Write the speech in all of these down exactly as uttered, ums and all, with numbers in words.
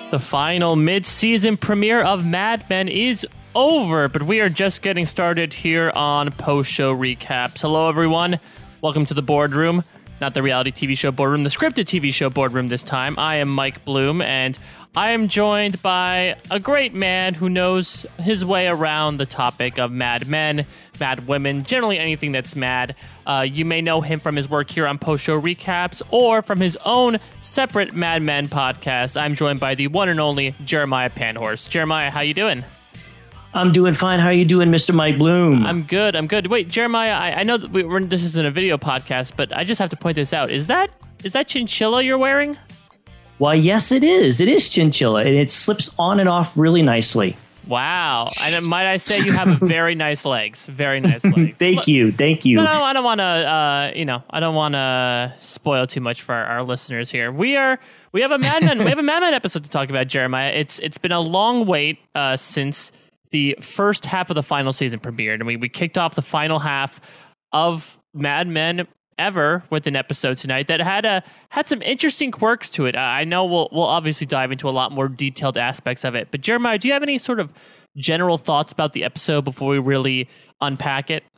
The final mid-season premiere of Mad Men is over, but we are just getting started here on post-show recaps. Hello, everyone. Welcome to the boardroom. Not the reality T V show boardroom, the scripted T V show boardroom this time. I am Mike Bloom, and I am joined by a great man who knows his way around the topic of Mad Men, Mad Women, generally anything that's mad. Uh, you may know him from his work here on post-show recaps or from his own separate Mad Men podcast. I'm joined by the one and only Jeremiah Panhorse. Jeremiah, how you doing? I'm doing fine. How are you doing, Mister Mike Bloom? I'm good. I'm good. Wait, Jeremiah, I, I know that we, we're, this isn't a video podcast, but I just have to point this out. Is that is that chinchilla you're wearing? Why, yes, it is. It is chinchilla, and it slips on and off really nicely. Wow. And might I say you have very nice legs. Very nice legs. Thank Look, you. Thank you. No, no, I don't want to, uh, you know, I don't want to spoil too much for our, our listeners here. We are, we have a Mad Men, we have a Mad Men episode to talk about, Jeremiah. It's, it's been a long wait, uh, since the first half of the final season premiered. And we, we kicked off the final half of Mad Men ever with an episode tonight that had a had some interesting quirks to it. I know we'll we'll obviously dive into a lot more detailed aspects of it. But Jeremiah, do you have any sort of general thoughts about the episode before we really unpack it?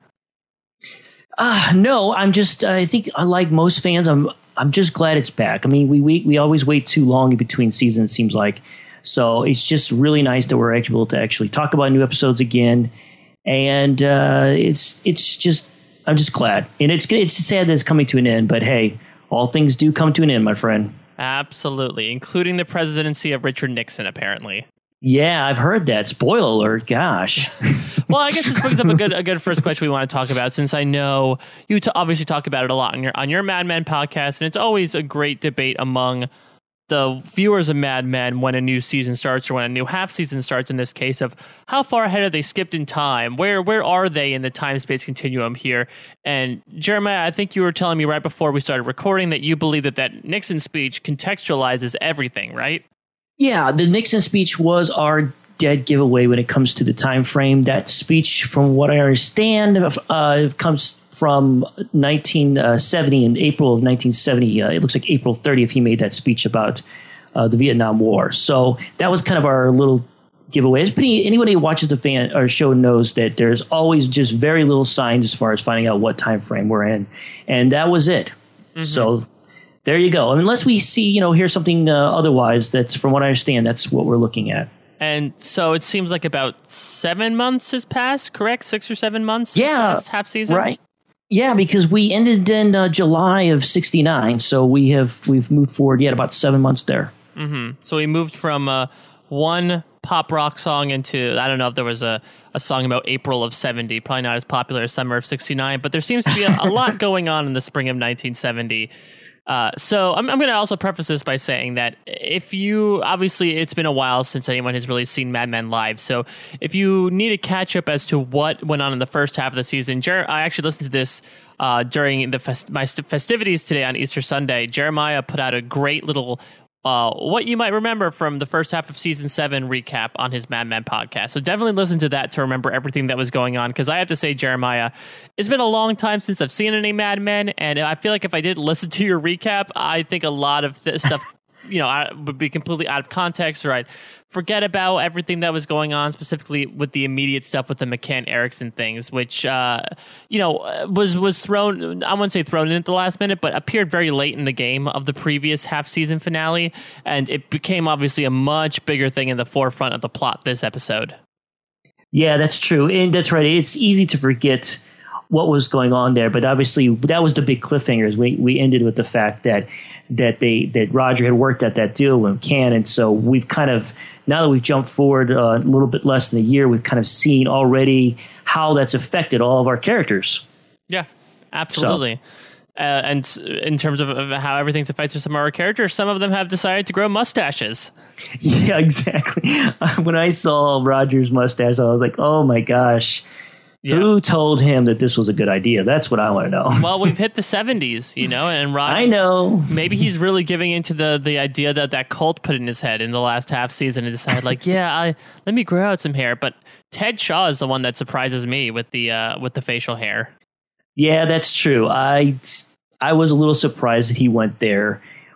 Uh, no, I'm just I think like most fans, I'm I'm just glad it's back. I mean, we we we always wait too long in between seasons, it seems like. So it's just really nice that we're able to actually talk about new episodes again. And uh, it's it's just I'm just glad. And it's it's sad that it's coming to an end, but hey, all things do come to an end, my friend. Absolutely, including the presidency of Richard Nixon, apparently. Yeah, I've heard that. Spoiler alert, gosh. Well, I guess this brings up a good a good first question we want to talk about, since I know you t- obviously talk about it a lot on your on your Mad Men podcast, and it's always a great debate among the viewers of Mad Men when a new season starts, or when a new half season starts, in this case, of how far ahead have they skipped in time? Where where are they in the time-space continuum here? And Jeremiah, I think you were telling me right before we started recording that you believe that that Nixon speech contextualizes everything, right? Yeah, the Nixon speech was our dead giveaway when it comes to the time frame. That speech, from what I understand, uh, comes from nineteen seventy, in April of nineteen seventy. Uh, it looks like April thirtieth, he made that speech about uh, the Vietnam War. So that was kind of our little giveaway. Pretty, anybody who watches the fan or show knows that there's always just very little signs as far as finding out what time frame we're in, and that was it. Mm-hmm. So there you go. Unless we see, you know, hear something uh, otherwise, that's, from what I understand, that's what we're looking at. And so it seems like about seven months has passed, correct? Six or seven months? Yeah, last half season, right. Yeah, because we ended in uh, July of sixty-nine, so we have we've moved forward yet about seven months there. Mm-hmm. So we moved from uh, one pop rock song into, I don't know if there was a, a song about April of seventy, probably not as popular as summer of sixty-nine, but there seems to be a, a lot going on in the spring of nineteen seventy. Uh, so I'm, I'm going to also preface this by saying that if you, obviously it's been a while since anyone has really seen Mad Men live. So if you need a catch up as to what went on in the first half of the season, Jer- I actually listened to this uh, during the fest- my st- festivities today on Easter Sunday. Jeremiah put out a great little Uh, what you might remember from the first half of season seven recap on his Mad Men podcast. So definitely listen to that to remember everything that was going on. Because I have to say, Jeremiah, it's been a long time since I've seen any Mad Men, and I feel like if I didn't listen to your recap, I think a lot of this stuff, you know, I would be completely out of context, or I'd forget about everything that was going on, specifically with the immediate stuff with the McCann Erickson things, which, uh, you know, was was thrown, I wouldn't say thrown in at the last minute, but appeared very late in the game of the previous half-season finale, and it became obviously a much bigger thing in the forefront of the plot this episode. Yeah, that's true, and that's right. It's easy to forget what was going on there, but obviously that was the big cliffhangers. We we ended with the fact that that they that Roger had worked at that deal with McCann, and so we've kind of, now that we've jumped forward uh, a little bit less than a year, we've kind of seen already how that's affected all of our characters. Yeah, absolutely. So. Uh, and in terms of, of how everything's affected some of our characters, some of them have decided to grow mustaches. Yeah, exactly. When I saw Roger's mustache, I was like, oh my gosh. Yeah. Who told him that this was a good idea? That's what I want to know. Well, we've hit the seventies, you know, and Roger, I know. Maybe he's really giving into the, the idea that that cult put in his head in the last half season and decided, like, yeah, I let me grow out some hair. But Ted Shaw is the one that surprises me with the uh, with the facial hair. Yeah, that's true. I I was a little surprised that he went there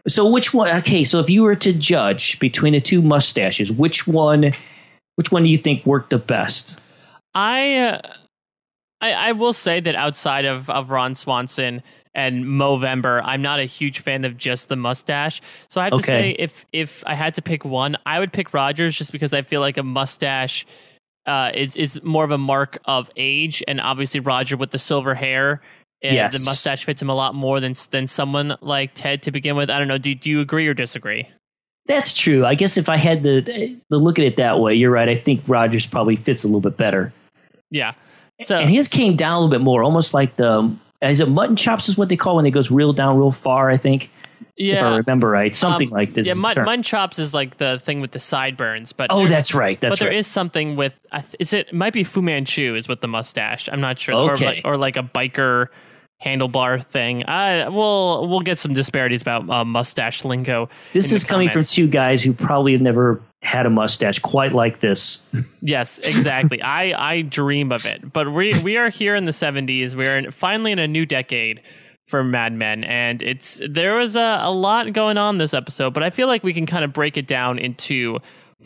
So which one? Okay, so if you were to judge between the two mustaches, which one? Which one do you think worked the best? I, uh, I, I will say that outside of, of Ron Swanson and Movember, I'm not a huge fan of just the mustache. So I have Okay. to say, if if I had to pick one, I would pick Rogers, just because I feel like a mustache uh, is is more of a mark of age, and obviously Roger with the silver hair. And Yes. the mustache fits him a lot more than than someone like Ted to begin with. I don't know. Do, do you agree or disagree? That's true. I guess if I had to, to look at it that way, you're right. I think Rogers probably fits a little bit better. Yeah. So And his came down a little bit more, almost like the, is it mutton chops is what they call when it goes real down real far, I think. yeah, If I remember right. Something um, like this. Yeah, mutton, Sure. mutton chops is like the thing with the sideburns, but Oh, there- that's right. That's but there right. is something with I th- is it, it might be Fu Manchu is with the mustache. I'm not sure, Okay. or, like, or like a biker handlebar thing. I we'll we'll get some disparities about uh, mustache lingo. This in is the coming from comments. two guys who probably have never had a mustache quite like this. Yes, exactly. I, I dream of it. But we we are here in the seventies. We're in, finally in a new decade for Mad Men, and it's there was a, a lot going on this episode, but I feel like we can kind of break it down into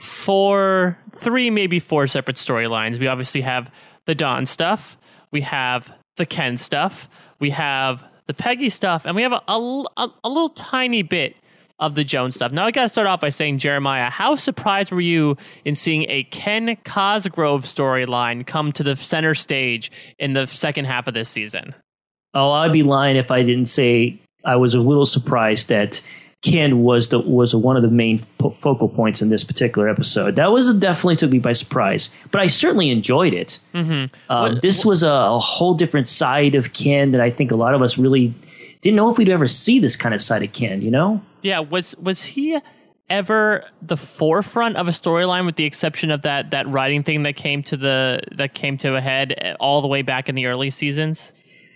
four, three, maybe four separate storylines. We obviously have the Dawn stuff, we have the Ken stuff, we have the Peggy stuff, and we have a, a, a little tiny bit of the Jones stuff. Now, I got to start off by saying, Jeremiah, how surprised were you in seeing a Ken Cosgrove storyline come to the center stage in the second half of this season? Oh, I'd be lying if I didn't say I was a little surprised that Ken was the was one of the main po- focal points in this particular episode. That was definitely took me by surprise, but I certainly enjoyed it. Mm-hmm. Um, What- this was a, a whole different side of Ken that I think a lot of us really didn't know if we'd ever see this kind of side of Ken. You know? Yeah, was was he ever the forefront of a storyline, with the exception of that that writing thing that came to the that came to a head all the way back in the early seasons?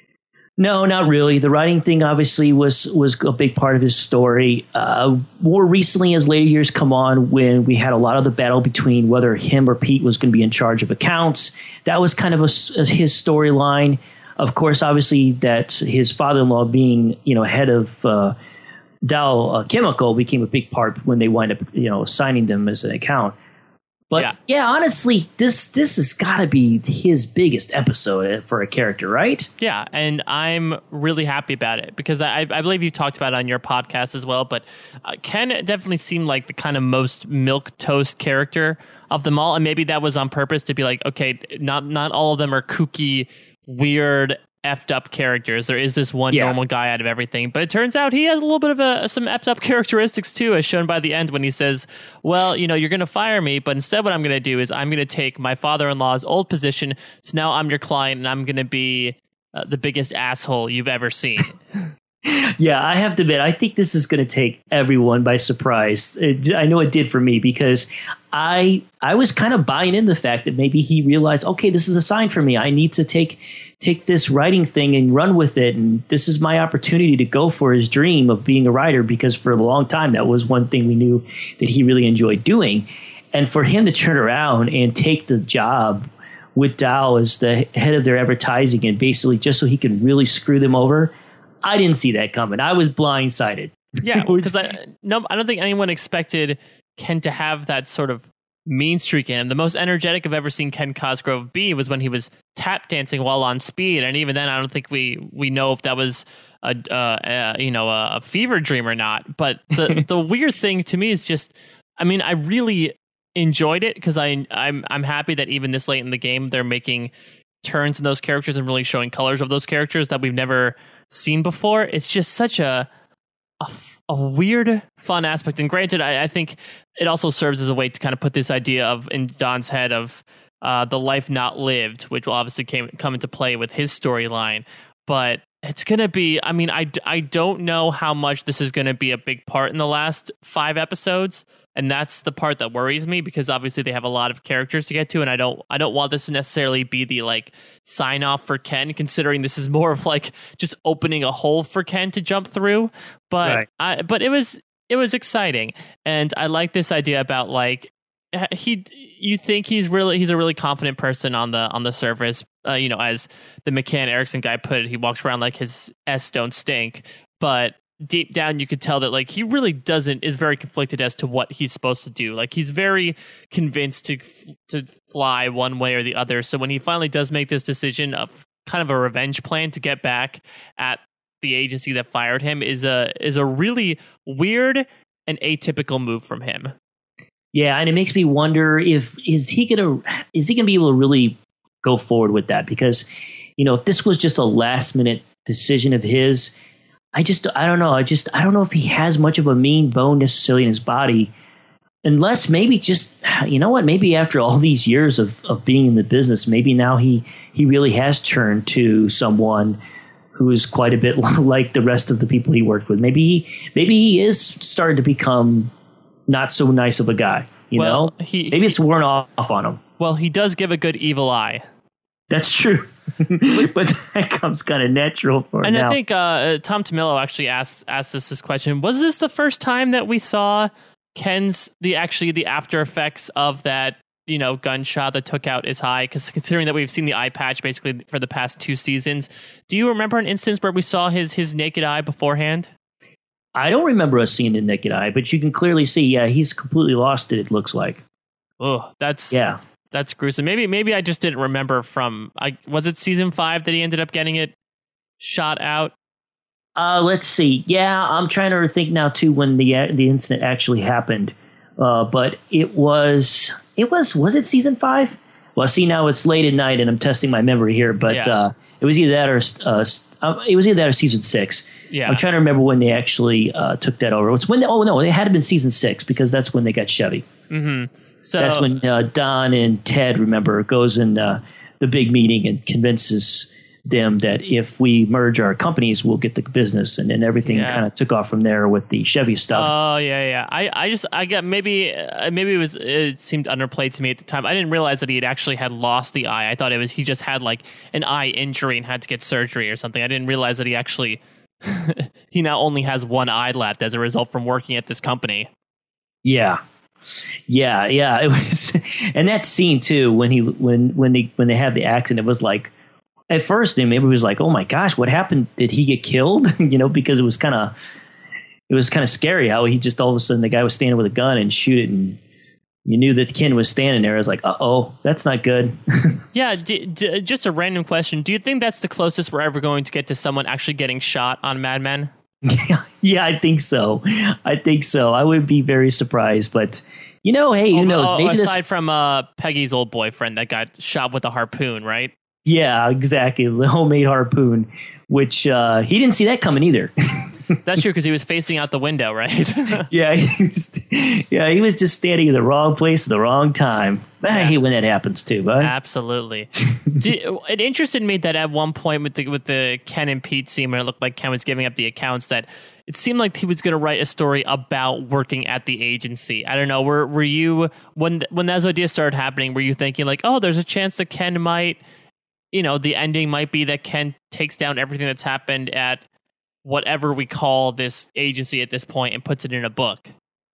No, not really. The writing thing obviously was was a big part of his story. Uh, more recently, as later years come on, when we had a lot of the battle between whether him or Pete was going to be in charge of accounts, that was kind of a, a, his storyline. Of course, obviously, that his father-in-law being, you know, head of uh, Dow uh, Chemical became a big part when they wind up, you know, assigning them as an account. But Yeah. yeah, honestly, this this has got to be his biggest episode for a character, right? Yeah, and I'm really happy about it because I, I believe you talked about it on your podcast as well. But uh, Ken definitely seemed like the kind of most milquetoast character of them all, and maybe that was on purpose to be like, okay, not not all of them are kooky, weird, effed up characters. There is this one Yeah. normal guy out of everything, but it turns out he has a little bit of a, some effed up characteristics too, as shown by the end when he says, well, you know, you're going to fire me, but instead what I'm going to do is I'm going to take my father-in-law's old position, so now I'm your client and I'm going to be uh, the biggest asshole you've ever seen. Yeah, I have to admit, I think this is going to take everyone by surprise. It, I know it did for me because I I was kind of buying in the fact that maybe he realized, okay, this is a sign for me. I need to take take this writing thing and run with it, and this is my opportunity to go for his dream of being a writer, because for a long time that was one thing we knew that he really enjoyed doing. And for him to turn around and take the job with Dow as the head of their advertising, and basically just so he could really screw them over, I didn't see that coming. I was blindsided. Yeah, because I no, I don't think anyone expected Ken to have that sort of mean streak in him. The most energetic I've ever seen Ken Cosgrove be was when he was tap dancing while on speed, and even then, I don't think we we know if that was a uh, uh, you know a, a fever dream or not. But the the weird thing to me is just, I mean, I really enjoyed it because I I'm I'm happy that even this late in the game they're making turns in those characters and really showing colors of those characters that we've never seen before. It's just such a a, a weird, fun aspect. And granted, I, I think it also serves as a way to kind of put this idea of in Don's head of uh, the life not lived, which will obviously came, come into play with his storyline. But it's going to be, I mean, I, I don't know how much this is going to be a big part in the last five episodes. And that's the part that worries me, because obviously they have a lot of characters to get to. And I don't, I don't want this to necessarily be the like sign off for Ken, considering this is more of like just opening a hole for Ken to jump through. But Right. I, but it was, it was exciting. And I like this idea about like, he, you think he's really, he's a really confident person on the, on the surface. Uh, you know, as the McCann Erickson guy put it, he walks around like his S don't stink. But deep down you could tell that like he really doesn't is very conflicted as to what he's supposed to do. Like he's very convinced to to fly one way or the other. So when he finally does make this decision of kind of a revenge plan to get back at the agency that fired him is a is a really weird and atypical move from him. Yeah, and it makes me wonder if is he gonna is he gonna be able to really go forward with that? Because, you know, if this was just a last minute decision of his, I just I don't know. I just I don't know if he has much of a mean bone necessarily in his body, unless maybe just you know what, maybe after all these years of, of being in the business, maybe now he he really has turned to someone who is quite a bit like the rest of the people he worked with. Maybe he maybe he is starting to become not so nice of a guy, you well, know? He, Maybe he, it's worn off on him. Well, he does give a good evil eye. That's true. But that comes kind of natural for him And now. I think uh, Tom Tomillo actually asked asked us this question. Was this the first time that we saw Ken's, the actually the after effects of that, you know, gunshot that took out his eye? Because considering that we've seen the eye patch basically for the past two seasons, do you remember an instance where we saw his his naked eye beforehand? I don't remember us seeing the naked eye, but you can clearly see, yeah, he's completely lost it, it looks like. Oh, that's yeah, that's gruesome. Maybe maybe I just didn't remember from, I, was it season five that he ended up getting it shot out? Uh, let's see. Yeah, I'm trying to think now, too, when the the incident actually happened. Uh, but it was, it was, was it season five? Well, see, now it's late at night and I'm testing my memory here, but yeah. uh, it was either that or uh, it was either that or season six. Yeah. I'm trying to remember when they actually uh, took that over. It's when they, oh no, it had to been season six because that's when they got Chevy. Mm-hmm. So that's when uh, Don and Ted, remember, goes in uh, the big meeting and convinces them that if we merge our companies, we'll get the business, and then everything yeah. kind of took off from there with the Chevy stuff. Oh yeah, yeah. I, I just I got maybe uh, maybe it was it seemed underplayed to me at the time. I didn't realize that he had actually had lost the eye. I thought it was he just had like an eye injury and had to get surgery or something. I didn't realize that he actually he now only has one eye left as a result from working at this company. Yeah. Yeah, yeah, it was, and that scene too when he when when they when they had the accident, it was like at first maybe it was like, oh my gosh, what happened? Did he get killed? You know, because it was kind of it was kind of scary how he just all of a sudden the guy was standing with a gun and shoot it, and you knew that Ken was standing there. I was like, uh oh, that's not good. Yeah, d- d- just a random question. Do you think that's the closest we're ever going to get to someone actually getting shot on Mad Men? Yeah, yeah, I think so. I think so. I would be very surprised, but you know, hey, who oh, knows? Oh, Maybe aside this, from uh, Peggy's old boyfriend that got shot with a harpoon, right? Yeah, exactly. The homemade harpoon, which uh, he didn't see that coming either. That's true because he was facing out the window, right? yeah, he was, yeah, he was just standing in the wrong place at the wrong time. I hate when that happens too, bud. Absolutely. Did, it interested me that at one point with the with the Ken and Pete scene, when it looked like Ken was giving up the accounts, that it seemed like he was going to write a story about working at the agency. I don't know. Were were you when when those ideas started happening? Were you thinking like, oh, there's a chance that Ken might, you know, the ending might be that Ken takes down everything that's happened at whatever we call this agency at this point and puts it in a book?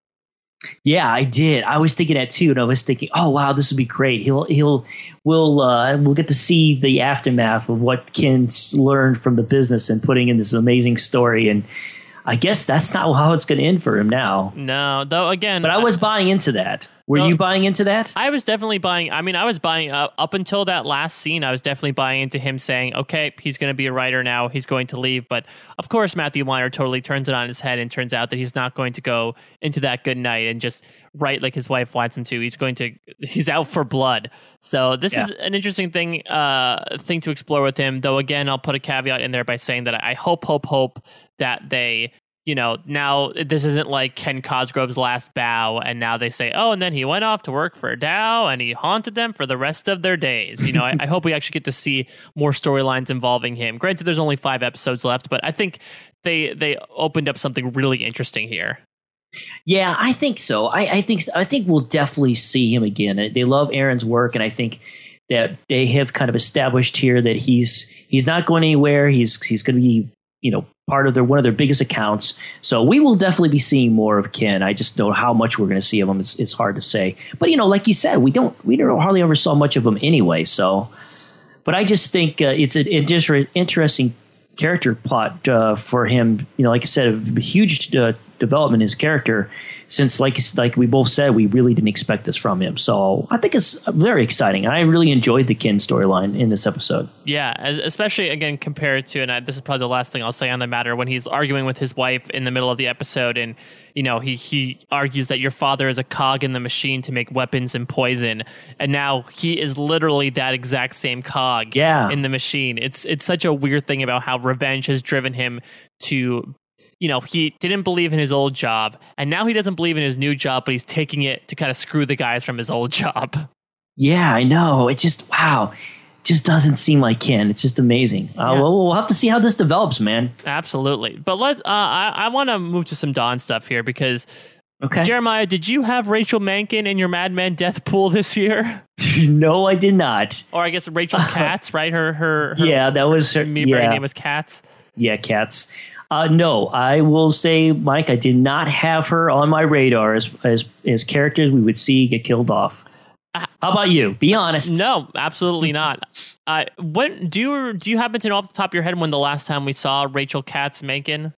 Yeah, I did. I was thinking that too, and I was thinking, oh wow, this would be great. He'll he'll we'll uh, we'll get to see the aftermath of what Ken's learned from the business and putting in this amazing story. And I guess that's not how it's going to end for him now. No, though again, but I was buying into that. Were no, you buying into that? I was definitely buying. I mean, I was buying uh, up until that last scene. I was definitely buying into him saying, "Okay, he's going to be a writer now. He's going to leave." But of course, Matthew Weiner totally turns it on his head and turns out that he's not going to go into that good night and just write like his wife wants him to. He's going to. He's out for blood. So this yeah. is an interesting thing uh, thing to explore with him. Though again, I'll put a caveat in there by saying that I hope, hope, hope that they. You know, now this isn't like Ken Cosgrove's last bow, and now they say, oh, and then he went off to work for Dow, and he haunted them for the rest of their days. You know, I, I hope we actually get to see more storylines involving him. Granted, there's only five episodes left, but I think they they opened up something really interesting here. Yeah, I think so. I, I think I think we'll definitely see him again. They love Aaron's work, and I think that they have kind of established here that he's he's not going anywhere. He's he's going to be, you know, part of their one of their biggest accounts. So we will definitely be seeing more of Ken. I just know how much we're going to see of him. It's, it's hard to say. But, you know, like you said, we don't we don't hardly ever saw much of him anyway. So, but I just think uh, it's an inter- interesting character plot uh, for him. You know, like I said, a huge uh, development in his character. Since, like like we both said, we really didn't expect this from him. So I think it's very exciting. I really enjoyed the Kin storyline in this episode. Yeah, especially, again, compared to, and I, this is probably the last thing I'll say on the matter, when he's arguing with his wife in the middle of the episode, and, you know, he, he argues that your father is a cog in the machine to make weapons and poison, and now he is literally that exact same cog yeah. in the machine. It's, it's such a weird thing about how revenge has driven him to... You know, he didn't believe in his old job, and now he doesn't believe in his new job, but he's taking it to kind of screw the guys from his old job. Yeah, I know. It just, wow. It just doesn't seem like Kin. It's just amazing. Uh, Yeah. well, we'll have to see how this develops, man. Absolutely. But let's, uh, I, I want to move to some Dawn stuff here, because Okay. Jeremiah, did you have Rachel Menken in your Mad Men death pool this year? No, I did not. Or I guess Rachel Katz, right? Her, her, her Yeah, that was her. me Yeah, name was Katz. yeah, Cats. Uh, no, I will say, Mike, I did not have her on my radar as as, as characters we would see get killed off. Uh, How about you? Be honest. No, absolutely not. Uh, when do you do you happen to know off the top of your head when the last time we saw Rachel Katz Menken?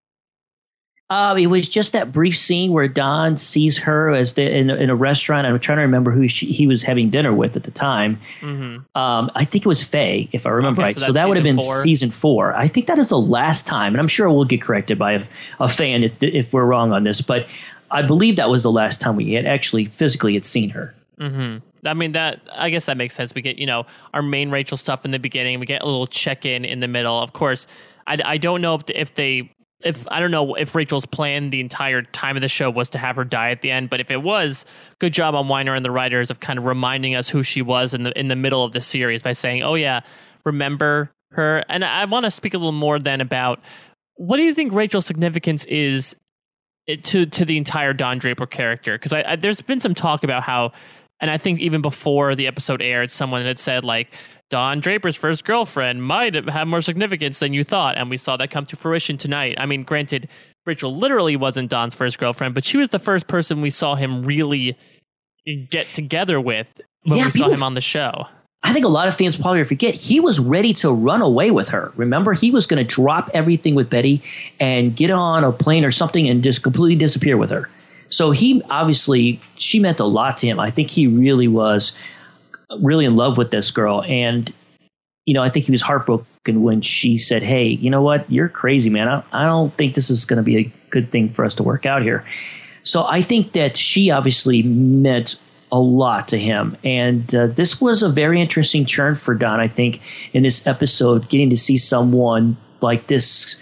Uh, it was just that brief scene where Don sees her as the, in, in a restaurant. I'm trying to remember who she, he was having dinner with at the time. Mm-hmm. Um, I think it was Faye, if I remember Okay, right. so So, that's that would have been season four. season four. I think that is the last time, and I'm sure we'll get corrected by a, a fan if, if we're wrong on this. But I believe that was the last time we had actually physically had seen her. Mm-hmm. I mean, that I guess that makes sense. We get, you know, our main Rachel stuff in the beginning. We get a little check-in in the middle. Of course, I, I don't know if, if they... If I don't know if Rachel's plan the entire time of the show was to have her die at the end, but if it was, good job on Weiner and the writers of kind of reminding us who she was in the in the middle of the series by saying, "Oh yeah, remember her." And I want to speak a little more then about what do you think Rachel's significance is to to the entire Don Draper character? Because I, I, there's been some talk about how, and I think even before the episode aired, someone had said like, Don Draper's first girlfriend might have more significance than you thought, and we saw that come to fruition tonight. I mean, granted, Rachel literally wasn't Don's first girlfriend, but she was the first person we saw him really get together with when Yeah, we saw people- him on the show. I think a lot of fans probably forget he was ready to run away with her. Remember, he was going to drop everything with Betty and get on a plane or something and just completely disappear with her. So he obviously, she meant a lot to him. I think he really was really in love with this girl. And, you know, I think he was heartbroken when she said, hey, you know what? You're crazy, man. I, I don't think this is going to be a good thing for us to work out here. So I think that she obviously meant a lot to him. And uh, this was a very interesting turn for Don, I think, in this episode, getting to see someone like this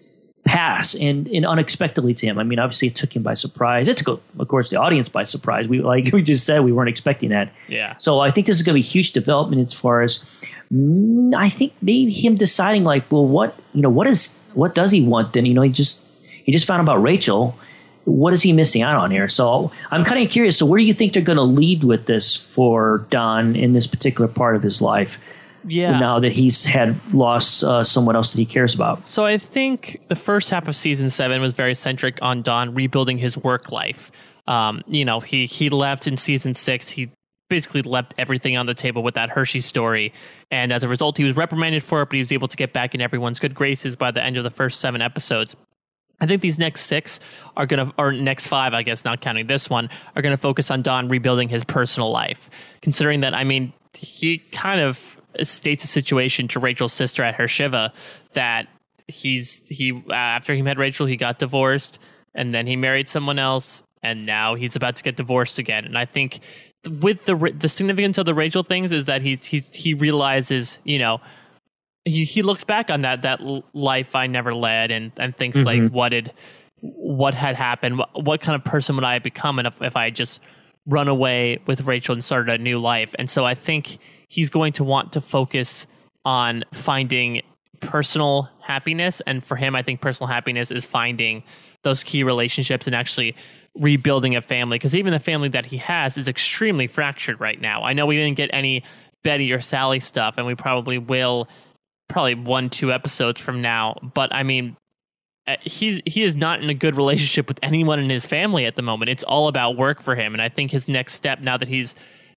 pass and, and unexpectedly to him. I mean, obviously it took him by surprise. It took, of course, the audience by surprise. We, like we just said, we weren't expecting that. Yeah. So I think this is going to be a huge development as far as mm, I think maybe him deciding like, well, what, you know, what is, what does he want then? You know, he just, he just found out about Rachel. What is he missing out on here? So I'm kind of curious. So where do you think they're going to lead with this for Don in this particular part of his life? Yeah. Now that he's had lost uh, someone else that he cares about. So I think the first half of season seven was very centric on Don rebuilding his work life. Um, you know, he he left in season six. He basically left everything on the table with that Hershey story. And as a result, he was reprimanded for it, but he was able to get back in everyone's good graces by the end of the first seven episodes. I think these next six are going to, or next five, I guess, not counting this one, are going to focus on Don rebuilding his personal life. Considering that, I mean, he kind of states a situation to Rachel's sister at her Shiva that he's, he, after he met Rachel, he got divorced and then he married someone else and now he's about to get divorced again. And I think with the, the significance of the Rachel things is that he's, he's, he realizes, you know, He he looks back on that that life I never led and, and thinks Mm-hmm. like what did what had happened, what, what kind of person would I have become if, if I had just run away with Rachel and started a new life. And so I think he's going to want to focus on finding personal happiness, and for him I think personal happiness is finding those key relationships and actually rebuilding a family, because even the family that he has is extremely fractured right now. I know we didn't get any Betty or Sally stuff, and we probably will probably one, two episodes from now. But I mean, he's he is not in a good relationship with anyone in his family at the moment. It's all about work for him. And I think his next step, now that he's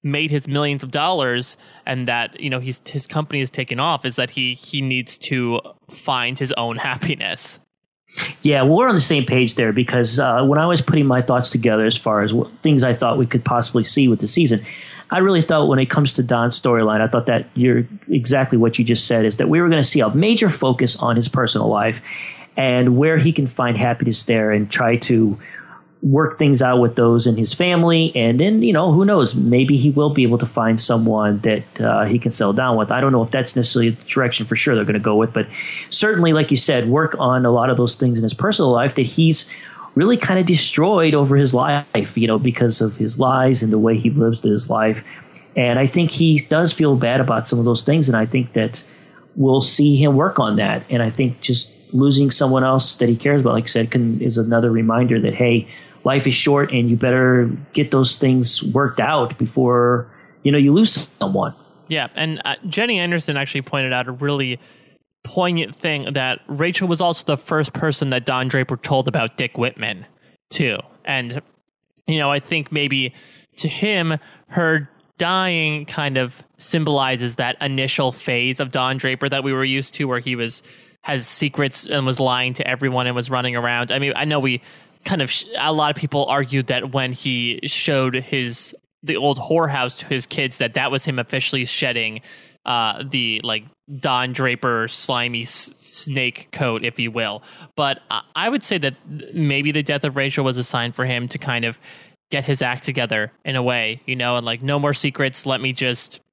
made his millions of dollars and that, you know, he's, his company is taken off, is that he he needs to find his own happiness. Yeah, well, we're on the same page there because uh, when I was putting my thoughts together as far as what, things I thought we could possibly see with the season, I really thought when it comes to Don's storyline, I thought that you're exactly what you just said, is that we were going to see a major focus on his personal life and where he can find happiness there and try to work things out with those in his family. And then, you know, who knows, maybe he will be able to find someone that uh, he can settle down with. I don't know if that's necessarily the direction for sure they're going to go with, but certainly, like you said, work on a lot of those things in his personal life that he's really kind of destroyed over his life, you know, because of his lies and the way he lives his life. And I think he does feel bad about some of those things. And I think that we'll see him work on that. And I think just losing someone else that he cares about, like I said, can, is another reminder that, hey, life is short and you better get those things worked out before, you know, you lose someone. Yeah. And uh, Jenny Anderson actually pointed out a really poignant thing, that Rachel was also the first person that Don Draper told about Dick Whitman too. And, you know, I think maybe to him, her dying kind of symbolizes that initial phase of Don Draper that we were used to, where he was, has secrets and was lying to everyone and was running around. I mean, I know we, kind of, a lot of people argued that when he showed his the old whorehouse to his kids, that that was him officially shedding uh, the like Don Draper slimy s- snake coat, if you will. But I, I would say that maybe the death of Rachel was a sign for him to kind of get his act together in a way, you know, and like, no more secrets. Let me just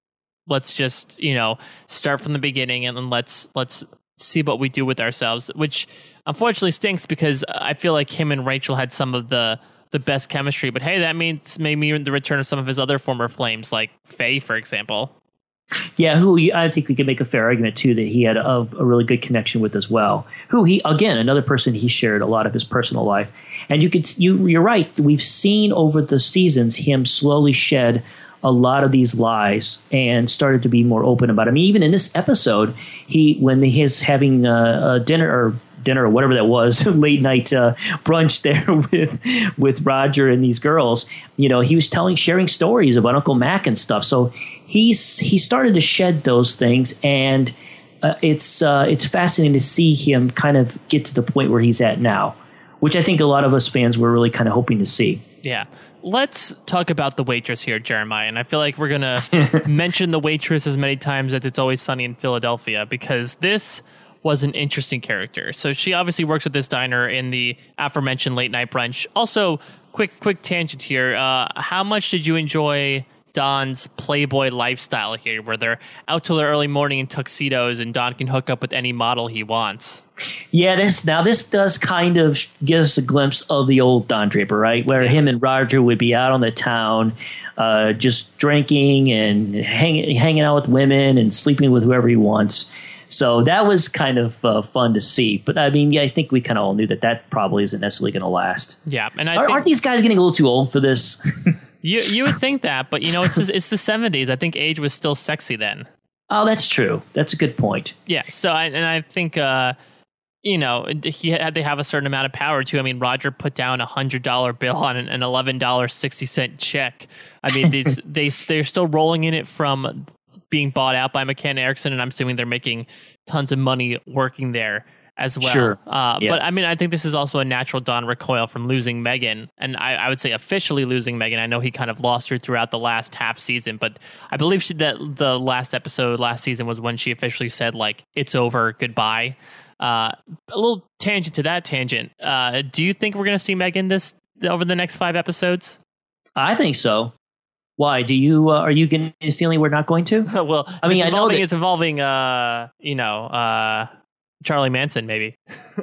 let's just you know start from the beginning and then let's let's see what we do with ourselves, which unfortunately stinks because I feel like him and Rachel had some of the, the best chemistry. But hey, that means maybe the return of some of his other former flames, like Faye, for example. Yeah, who I think we can make a fair argument too that he had a, a really good connection with as well. Who he again, another person he shared a lot of his personal life, and you could you you're right. We've seen over the seasons him slowly shed a lot of these lies and started to be more open about it. I mean, even in this episode, he when he's having a, a dinner or dinner or whatever that was, late night uh, brunch there with with Roger and these girls, you know, he was telling, sharing stories about Uncle Mac and stuff. So he's he started to shed those things, and uh, it's uh, it's fascinating to see him kind of get to the point where he's at now, which I think a lot of us fans were really kind of hoping to see. Yeah. Let's talk about the waitress here, Jeremiah. And I feel like we're going to mention the waitress as many times as It's Always Sunny in Philadelphia, because this was an interesting character. So she obviously works at this diner in the aforementioned late night brunch. Also, quick, quick tangent here. Uh, how much did you enjoy Don's Playboy lifestyle here, where they're out till the early morning in tuxedos and Don can hook up with any model he wants? Yeah, this now this does kind of give us a glimpse of the old Don Draper, right? Where him and Roger would be out on the town, uh, just drinking and hanging hanging out with women and sleeping with whoever he wants. So that was kind of uh, fun to see. But I mean, yeah, I think we kind of all knew that that probably isn't necessarily going to last. Yeah, and I Are, think, aren't these guys getting a little too old for this? you you would think that, but you know, it's it's the seventies. I think age was still sexy then. Oh, that's true. That's a good point. Yeah. So I, and I think. Uh, You know, he had they have a certain amount of power too. I mean, Roger put down a hundred dollar bill on an, an eleven dollar sixty cent check. I mean, these they they're still rolling in it from being bought out by McCann Erickson, and I'm assuming they're making tons of money working there as well. Sure. Uh, yeah. But I mean, I think this is also a natural Don recoil from losing Megan, and I, I would say officially losing Megan. I know he kind of lost her throughout the last half season, but I believe she, that the last episode last season was when she officially said like it's over, goodbye. Uh, a little tangent to that tangent. Uh, do you think we're going to see Megan this over the next five episodes? I think so. Why? Do you? Uh, are you getting a feeling we're not going to? Well, I mean, I know that it's involving, uh, you know, uh, Charlie Manson, maybe.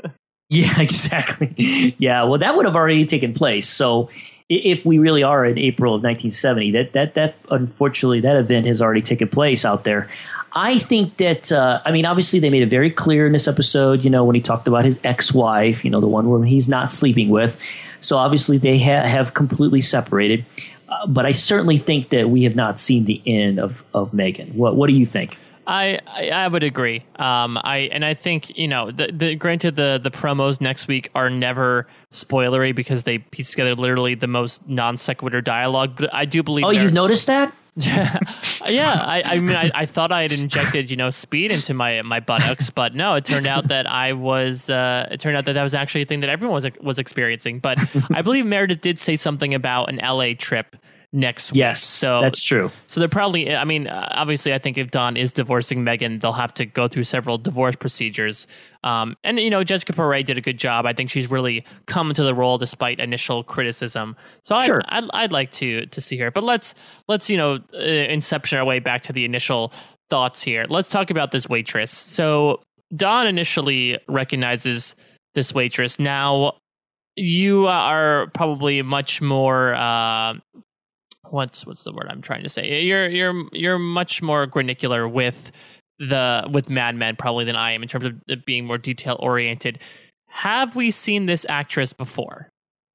Yeah, exactly. Yeah, well, that would have already taken place. So, if we really are in April of nineteen seventy, that that that unfortunately that event has already taken place out there. I think that, uh, I mean, obviously they made it very clear in this episode, you know, when he talked about his ex-wife, you know, the one woman he's not sleeping with. So obviously they ha- have completely separated. Uh, but I certainly think that we have not seen the end of, of Megan. What What do you think? I, I, I would agree. Um, I and I think, you know, the, the granted the the promos next week are never spoilery because they piece together literally the most non sequitur dialogue. But I do believe. Oh, you've noticed that? yeah, I, I mean, I, I thought I had injected, you know, speed into my my buttocks, but no, it turned out that I was. Uh, it turned out that that was actually a thing that everyone was was experiencing. But I believe Meredith did say something about an L A trip next week. Yes, so that's true. So they're probably. I mean, uh, obviously, I think if Dawn is divorcing Megan, they'll have to go through several divorce procedures. Um, and you know, Jessica Paré did a good job. I think she's really come into the role despite initial criticism. So sure. I'd, I'd I'd like to to see her. But let's let's you know uh, inception our way back to the initial thoughts here. Let's talk about this waitress. So Dawn initially recognizes this waitress. Now you are probably much more. Uh, What's what's the word I'm trying to say? You're you're you're much more granicular with the with Mad Men probably than I am in terms of it being more detail oriented. Have we seen this actress before?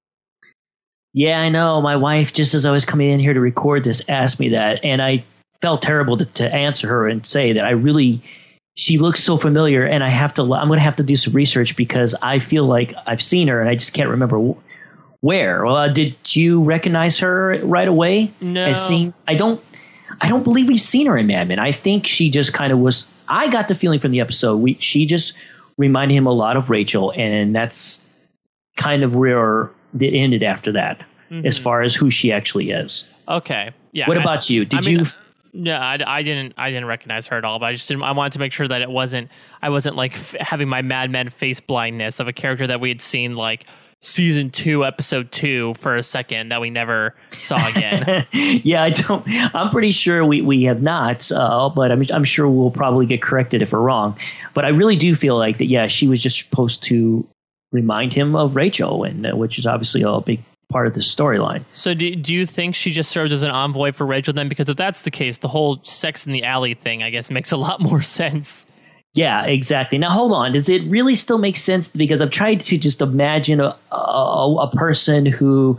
Yeah, I know. My wife, just as I was coming in here to record this, asked me that, and I felt terrible to, to answer her and say that I really she looks so familiar, and I have to. I'm going to have to do some research because I feel like I've seen her, and I just can't remember. Where? Well, uh, did you recognize her right away? No. As seen, I don't. I don't believe we've seen her in Mad Men. I think she just kind of was. I got the feeling from the episode. We she just reminded him a lot of Rachel, and that's kind of where it ended after that, mm-hmm. as far as who she actually is. Okay. Yeah. What I, about you? Did I mean, you? No, I, I didn't. I didn't recognize her at all. But I just didn't. I wanted to make sure that it wasn't. I wasn't like f- having my Mad Men face blindness of a character that we had seen like. Season two, episode two, for a second that we never saw again. yeah, I don't. I'm pretty sure we, we have not, uh, but I'm I'm sure we'll probably get corrected if we're wrong. But I really do feel like that. Yeah, she was just supposed to remind him of Rachel, and uh, which is obviously a big part of the storyline. So do do you think she just served as an envoy for Rachel then? Because if that's the case, the whole Sex in the Alley thing, I guess, makes a lot more sense. Yeah, exactly. Now, hold on. Does it really still make sense? Because I've tried to just imagine a, a, a person who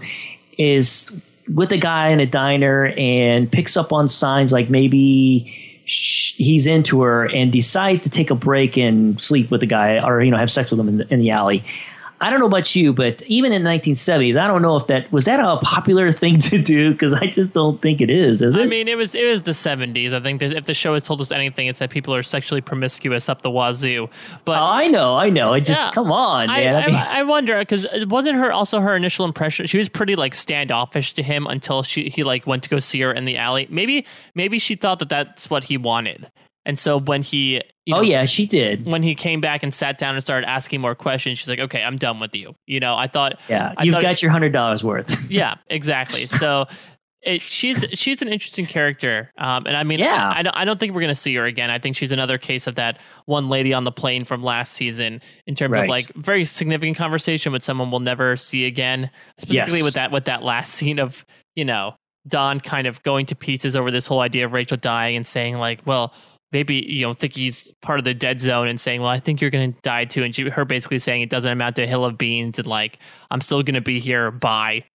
is with a guy in a diner and picks up on signs like maybe sh- he's into her and decides to take a break and sleep with the guy or, you know, have sex with him in the, in the alley. I don't know about you, but even in the nineteen seventies, I don't know if that was that a popular thing to do because I just don't think it is. Is it? I mean, it was it was the seventies. I think that if the show has told us anything, it's that people are sexually promiscuous up the wazoo. But oh, I know, I know. I just yeah, come on, I, man. I, I, mean, I wonder because wasn't her also her initial impression? She was pretty like standoffish to him until she he like went to go see her in the alley. Maybe maybe she thought that that's what he wanted. And so when he, you know, oh yeah, she did. When he came back and sat down and started asking more questions, she's like, "Okay, I'm done with you." You know, I thought, yeah, I you've thought, got your hundred dollars worth. yeah, exactly. So it, she's she's an interesting character, um, and I mean, yeah. I, I don't I don't think we're gonna see her again. I think she's another case of that one lady on the plane from last season in terms right. of like very significant conversation with someone we'll never see again. Specifically yes. with that with that last scene of you know Dawn kind of going to pieces over this whole idea of Rachel dying and saying like, well. Maybe, you know, think he's part of the dead zone and saying, well, I think you're going to die too. And she, her basically saying it doesn't amount to a hill of beans and like, I'm still going to be here. Bye.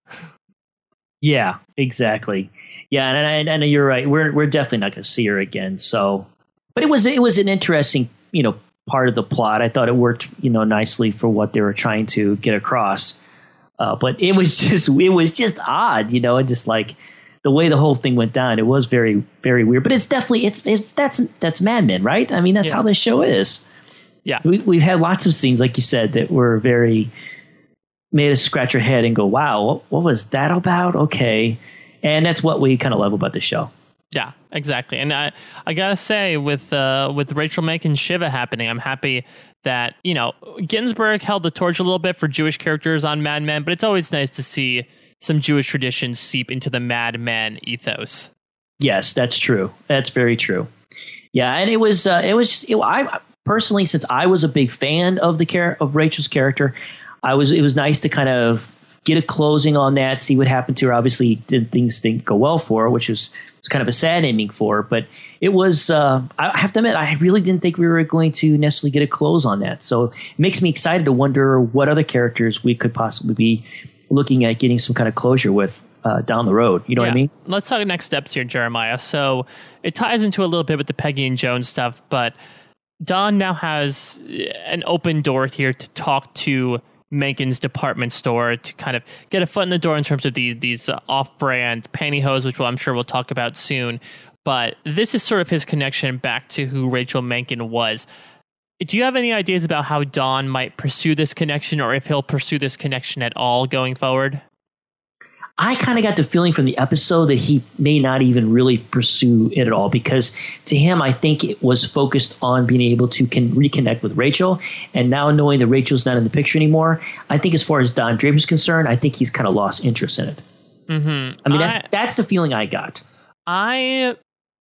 Yeah, exactly. Yeah. And, and, and you're right. We're, we're definitely not going to see her again. So, but it was, it was an interesting, you know, part of the plot. I thought it worked, you know, nicely for what they were trying to get across. Uh, but it was just, it was just odd, you know, and just like, the way the whole thing went down, it was very, very weird. But it's definitely it's it's that's that's Mad Men, right? I mean, that's yeah. how this show is. Yeah, we, we've had lots of scenes, like you said, that were very made us scratch our head and go, "Wow, what, what was that about?" Okay, and that's what we kind of love about the show. Yeah, exactly. And I I gotta say, with uh, with Rachel making Shiva happening, I'm happy that you know Ginsburg held the torch a little bit for Jewish characters on Mad Men, but it's always nice to see some Jewish traditions seep into the Mad Men ethos. Yes, that's true. That's very true. Yeah, and it was uh, it was it, I personally, since I was a big fan of the char- of Rachel's character, I was it was nice to kind of get a closing on that, see what happened to her. Obviously, did things didn't go well for her, which was, was kind of a sad ending for her. But it was uh, I have to admit, I really didn't think we were going to necessarily get a close on that. So it makes me excited to wonder what other characters we could possibly be looking at getting some kind of closure with uh, down the road. You know yeah. what I mean? Let's talk next steps here, Jeremiah. So it ties into a little bit with the Peggy and Joan stuff, but Dawn now has an open door here to talk to Mencken's department store to kind of get a foot in the door in terms of these these uh, off-brand pantyhose, which we'll, I'm sure we'll talk about soon. But this is sort of his connection back to who Rachel Mencken was. Do you have any ideas about how Don might pursue this connection, or if he'll pursue this connection at all going forward? I kind of got the feeling from the episode that he may not even really pursue it at all, because to him, I think it was focused on being able to can reconnect with Rachel. And now knowing that Rachel's not in the picture anymore, I think as far as Don Draper's concerned, I think he's kind of lost interest in it. Mm-hmm. I mean, that's I, that's the feeling I got. I,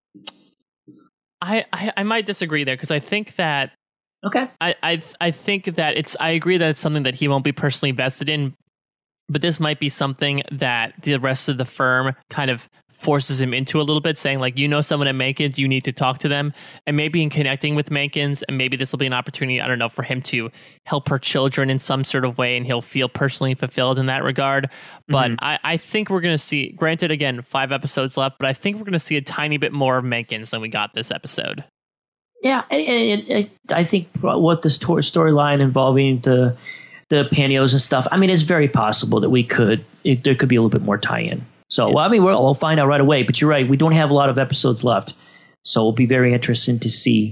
I, I, I might disagree there, because I think that okay, I, I, I think that it's. I agree that it's something that he won't be personally vested in. But this might be something that the rest of the firm kind of forces him into a little bit, saying, like, you know someone at Mencken's, you need to talk to them. And maybe in connecting with Mencken's, and maybe this will be an opportunity, I don't know, for him to help her children in some sort of way, and he'll feel personally fulfilled in that regard. But mm-hmm. I, I think we're going to see, granted, again, five episodes left, but I think we're going to see a tiny bit more of Mencken's than we got this episode. Yeah, and, and, and I think what this storyline involving the... the pantyhose and stuff, I mean, it's very possible that we could, it, there could be a little bit more tie-in. So, yeah. well, I mean, we'll, we'll find out right away, but you're right. We don't have a lot of episodes left. So it'll be very interesting to see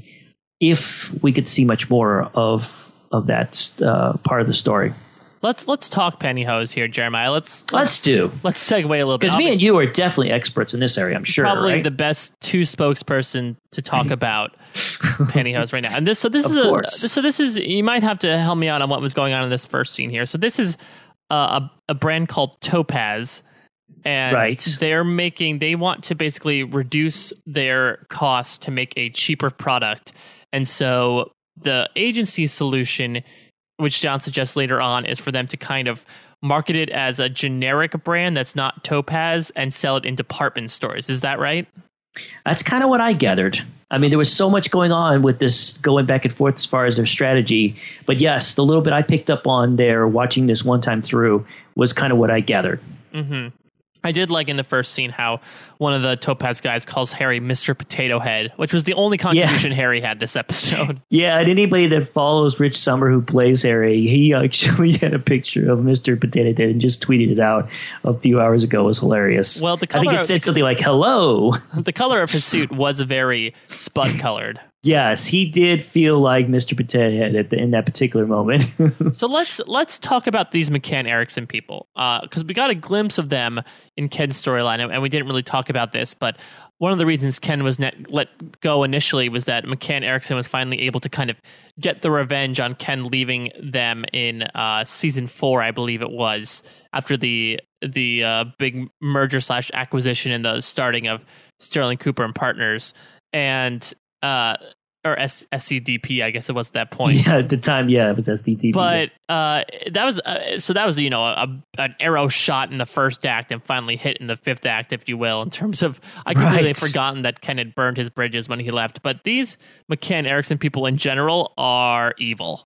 if we could see much more of of that uh, part of the story. Let's let's talk pantyhose here, Jeremiah. Let's let's, let's do. Let's segue a little bit. Because me and you are definitely experts in this area, I'm sure. Probably right? the best two spokesperson to talk about pantyhose right now. And this so this of is course. a so this is you might have to help me out on what was going on in this first scene here. So this is uh, a a brand called Topaz, and right. they're making they want to basically reduce their costs to make a cheaper product. And so the agency's solution, which John suggests later on, is for them to kind of market it as a generic brand that's not Topaz and sell it in department stores. Is that right? That's kind of what I gathered. I mean, there was so much going on with this going back and forth as far as their strategy. But yes, the little bit I picked up on there watching this one time through was kind of what I gathered. Mm-hmm. I did like in the first scene how one of the Topaz guys calls Harry Mister Potato Head, which was the only contribution yeah. Harry had this episode. Yeah, and anybody that follows Rich Sommer who plays Harry, he actually had a picture of Mister Potato Head and just tweeted it out a few hours ago. It was hilarious. Well, the color I think it said something like, hello. The color of his suit was very spud colored. Yes, he did feel like Mister Potato Head at the, in that particular moment. So let's let's talk about these McCann Erickson people, because uh, we got a glimpse of them in Ken's storyline, and, and we didn't really talk about this, but one of the reasons Ken was net, let go initially was that McCann Erickson was finally able to kind of get the revenge on Ken leaving them in uh, season four, I believe it was, after the the uh, big merger slash acquisition and the starting of Sterling Cooper and Partners, and uh, or S- SCDP, I guess it was at that point. Yeah, at the time, yeah, it was S D P. But uh, that was uh, so that was you know a, an arrow shot in the first act and finally hit in the fifth act, if you will. In terms of, I completely right. forgotten that Ken had burned his bridges when he left. But these McCann Erickson people in general are evil.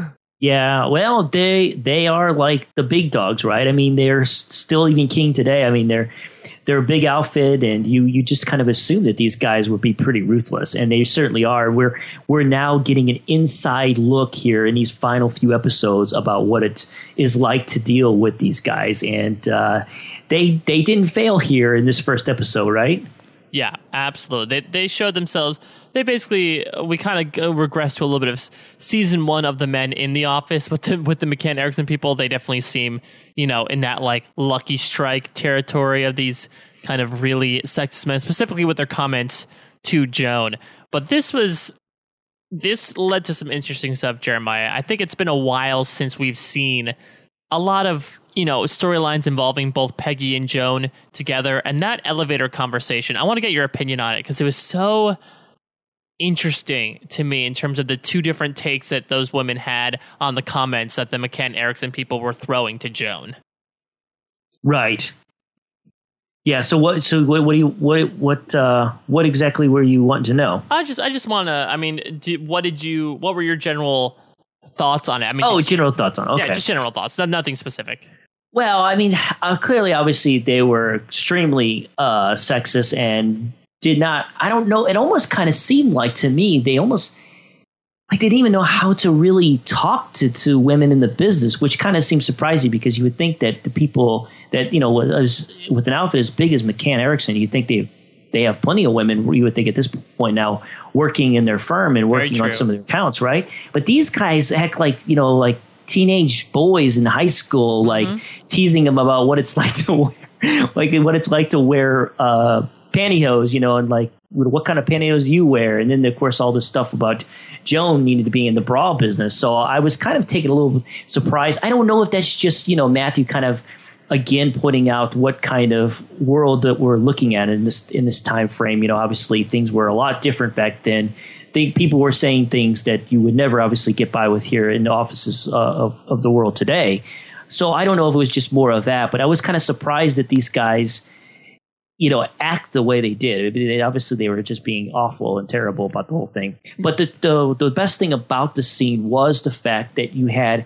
Yeah, well, they they are like the big dogs, right? I mean, they're still even king today. I mean, they're they're a big outfit, and you you just kind of assume that these guys would be pretty ruthless, and they certainly are. We're we're now getting an inside look here in these final few episodes about what it is like to deal with these guys, and uh, they they didn't fail here in this first episode, right? Yeah, absolutely. They they showed themselves. They basically we kind of regress to a little bit of season one of the Men in the Office with the with the McCann Erickson people. They definitely seem, you know, in that like Lucky Strike territory of these kind of really sexist men, specifically with their comments to Joan. But this was this led to some interesting stuff, Jeremiah. I think it's been a while since we've seen a lot of, you know, storylines involving both Peggy and Joan together, and that elevator conversation. I want to get your opinion on it because it was so interesting to me in terms of the two different takes that those women had on the comments that the McCann Erickson people were throwing to Joan. Right. Yeah. So what? So what? What do you? What? What? Uh, what exactly were you wanting to know? I just, I just want to. I mean, do, what did you? What were your general thoughts on it? I mean, oh, did, general thoughts on it. Okay. Yeah, just general thoughts. Nothing specific. Well, I mean, uh, clearly, obviously, they were extremely uh, sexist and did not. I don't know. It almost kind of seemed like to me they almost like they didn't even know how to really talk to, to women in the business, which kind of seems surprising because you would think that the people that, you know, was, with an outfit as big as McCann Erickson, you'd think they they have plenty of women, you would think at this point now, working in their firm and working on some of their accounts, right? But these guys act like, you know, like teenage boys in high school, like mm-hmm. teasing them about what it's like to wear, like what it's like to wear uh, pantyhose, you know, and like what kind of pantyhose you wear. And then, of course, all this stuff about Joan needed to be in the bra business. So I was kind of taken a little surprised. I don't know if that's just, you know, Matthew kind of, again, pointing out what kind of world that we're looking at in this in this time frame. You know, obviously things were a lot different back then. Think people were saying things that you would never obviously get by with here in the offices uh, of, of the world today. So I don't know if it was just more of that, but I was kind of surprised that these guys, you know, act the way they did. I mean, they, obviously, they were just being awful and terrible about the whole thing. But the, the the best thing about the scene was the fact that you had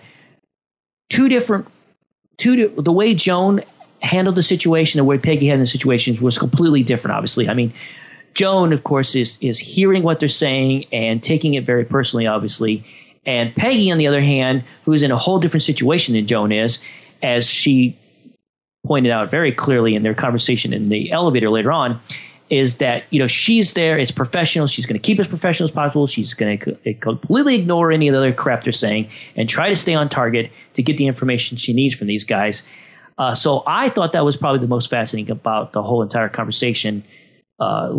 two different, two the way Joan handled the situation, the way Peggy handled the situation was completely different. Obviously, I mean, Joan, of course, is is hearing what they're saying and taking it very personally, obviously. And Peggy, on the other hand, who's in a whole different situation than Joan is, as she pointed out very clearly in their conversation in the elevator later on, is that, you know, she's there, it's professional, she's going to keep as professional as possible, she's going to completely ignore any of the other crap they're saying and try to stay on target to get the information she needs from these guys. Uh, so I thought that was probably the most fascinating about the whole entire conversation. Uh,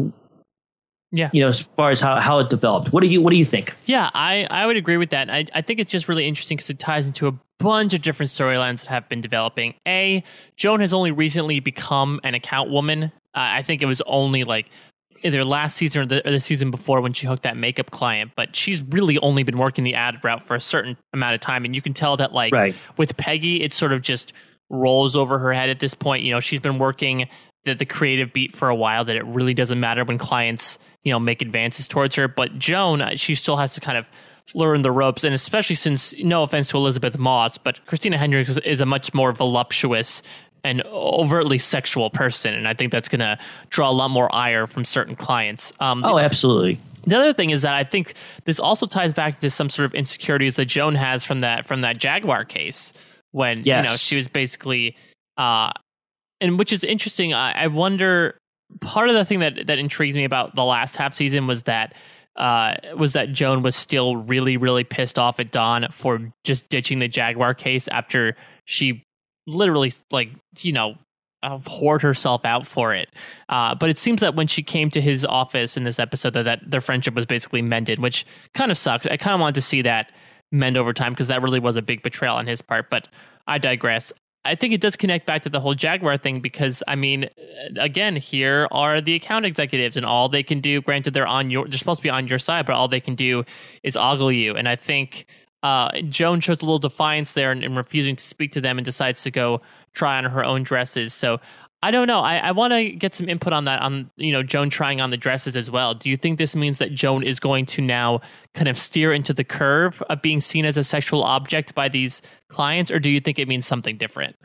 Yeah, you know, as far as how, how it developed, what do you what do you think? Yeah, I, I would agree with that. I I think it's just really interesting because it ties into a bunch of different storylines that have been developing. A, Joan has only recently become an account woman. Uh, I think it was only like either last season or the, or the season before when she hooked that makeup client. But she's really only been working the ad route for a certain amount of time, and you can tell that like right. with Peggy, it sort of just rolls over her head at this point. You know, she's been working the, the creative beat for a while, that it really doesn't matter when clients, you know, make advances towards her. But Joan, she still has to kind of learn the ropes, and especially since, no offense to Elizabeth Moss, but Christina Hendricks is a much more voluptuous and overtly sexual person, and I think that's going to draw a lot more ire from certain clients. Um, oh, absolutely. The other thing is that I think this also ties back to some sort of insecurities that Joan has from that from that Jaguar case, when yes. you know she was basically, uh, and which is interesting. I, I wonder. Part of the thing that, that intrigued me about the last half season was that uh, was that Joan was still really, really pissed off at Dawn for just ditching the Jaguar case after she literally, like, you know, uh, whored herself out for it. Uh, but it seems that when she came to his office in this episode, that, that their friendship was basically mended, which kind of sucks. I kind of wanted to see that mend over time because that really was a big betrayal on his part. But I digress. I think it does connect back to the whole Jaguar thing because, I mean, again, here are the account executives, and all they can do, granted they're on your, they're supposed to be on your side, but all they can do is ogle you. And I think uh, Joan shows a little defiance there in, in refusing to speak to them and decides to go try on her own dresses. So I don't know. I, I want to get some input on that, on, you know, Joan trying on the dresses as well. Do you think this means that Joan is going to now kind of steer into the curve of being seen as a sexual object by these clients, or do you think it means something different?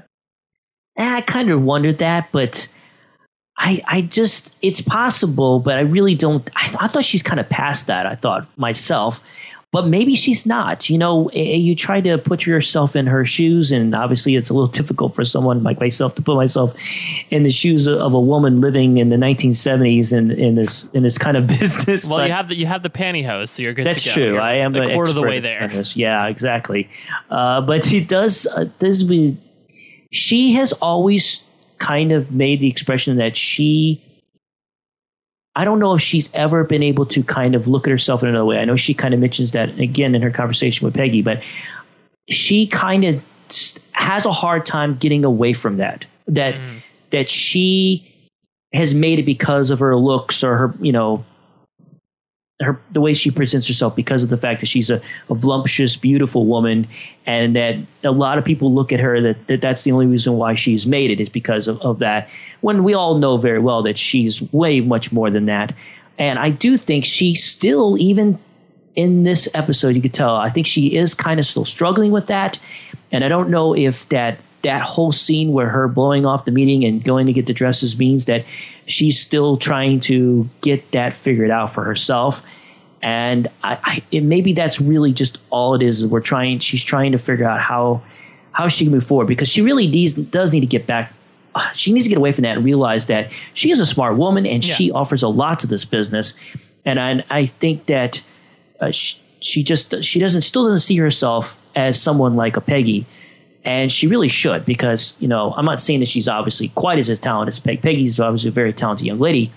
I kind of wondered that, but I I just, it's possible, but I really don't, I, I thought she's kind of past that, I thought myself. But maybe she's not. You know, you try to put yourself in her shoes, and obviously it's a little difficult for someone like myself to put myself in the shoes of a woman living in the nineteen seventies in, in this in this kind of business. Well, but you have the you have the pantyhose, so you're good. That's to go. true. You're I am a quarter of the way in there. Pantyhose. Yeah, exactly. Uh, but it does. Uh, does be. She has always kind of made the expression that she. I don't know if she's ever been able to kind of look at herself in another way. I know she kind of mentions that again in her conversation with Peggy, but she kind of has a hard time getting away from that, that, mm. that she has made it because of her looks or her, you know, her, the way she presents herself, because of the fact that she's a, a voluptuous, beautiful woman, and that a lot of people look at her that, that that's the only reason why she's made it is because of, of that. When we all know very well that she's way much more than that. And I do think she still, even in this episode, you could tell, I think she is kind of still struggling with that. And I don't know if that that whole scene where her blowing off the meeting and going to get the dresses means that she's still trying to get that figured out for herself. And I, I it, maybe that's really just all it is. We're trying. She's trying to figure out how how she can move forward, because she really needs, does need to get back. Uh, she needs to get away from that and realize that she is a smart woman and yeah. she offers a lot to this business. And I, I think that uh, she, she just she doesn't still doesn't see herself as someone like a Peggy. And she really should, because, you know, I'm not saying that she's obviously quite as, as talented as Peg. Peggy's obviously a very talented young lady.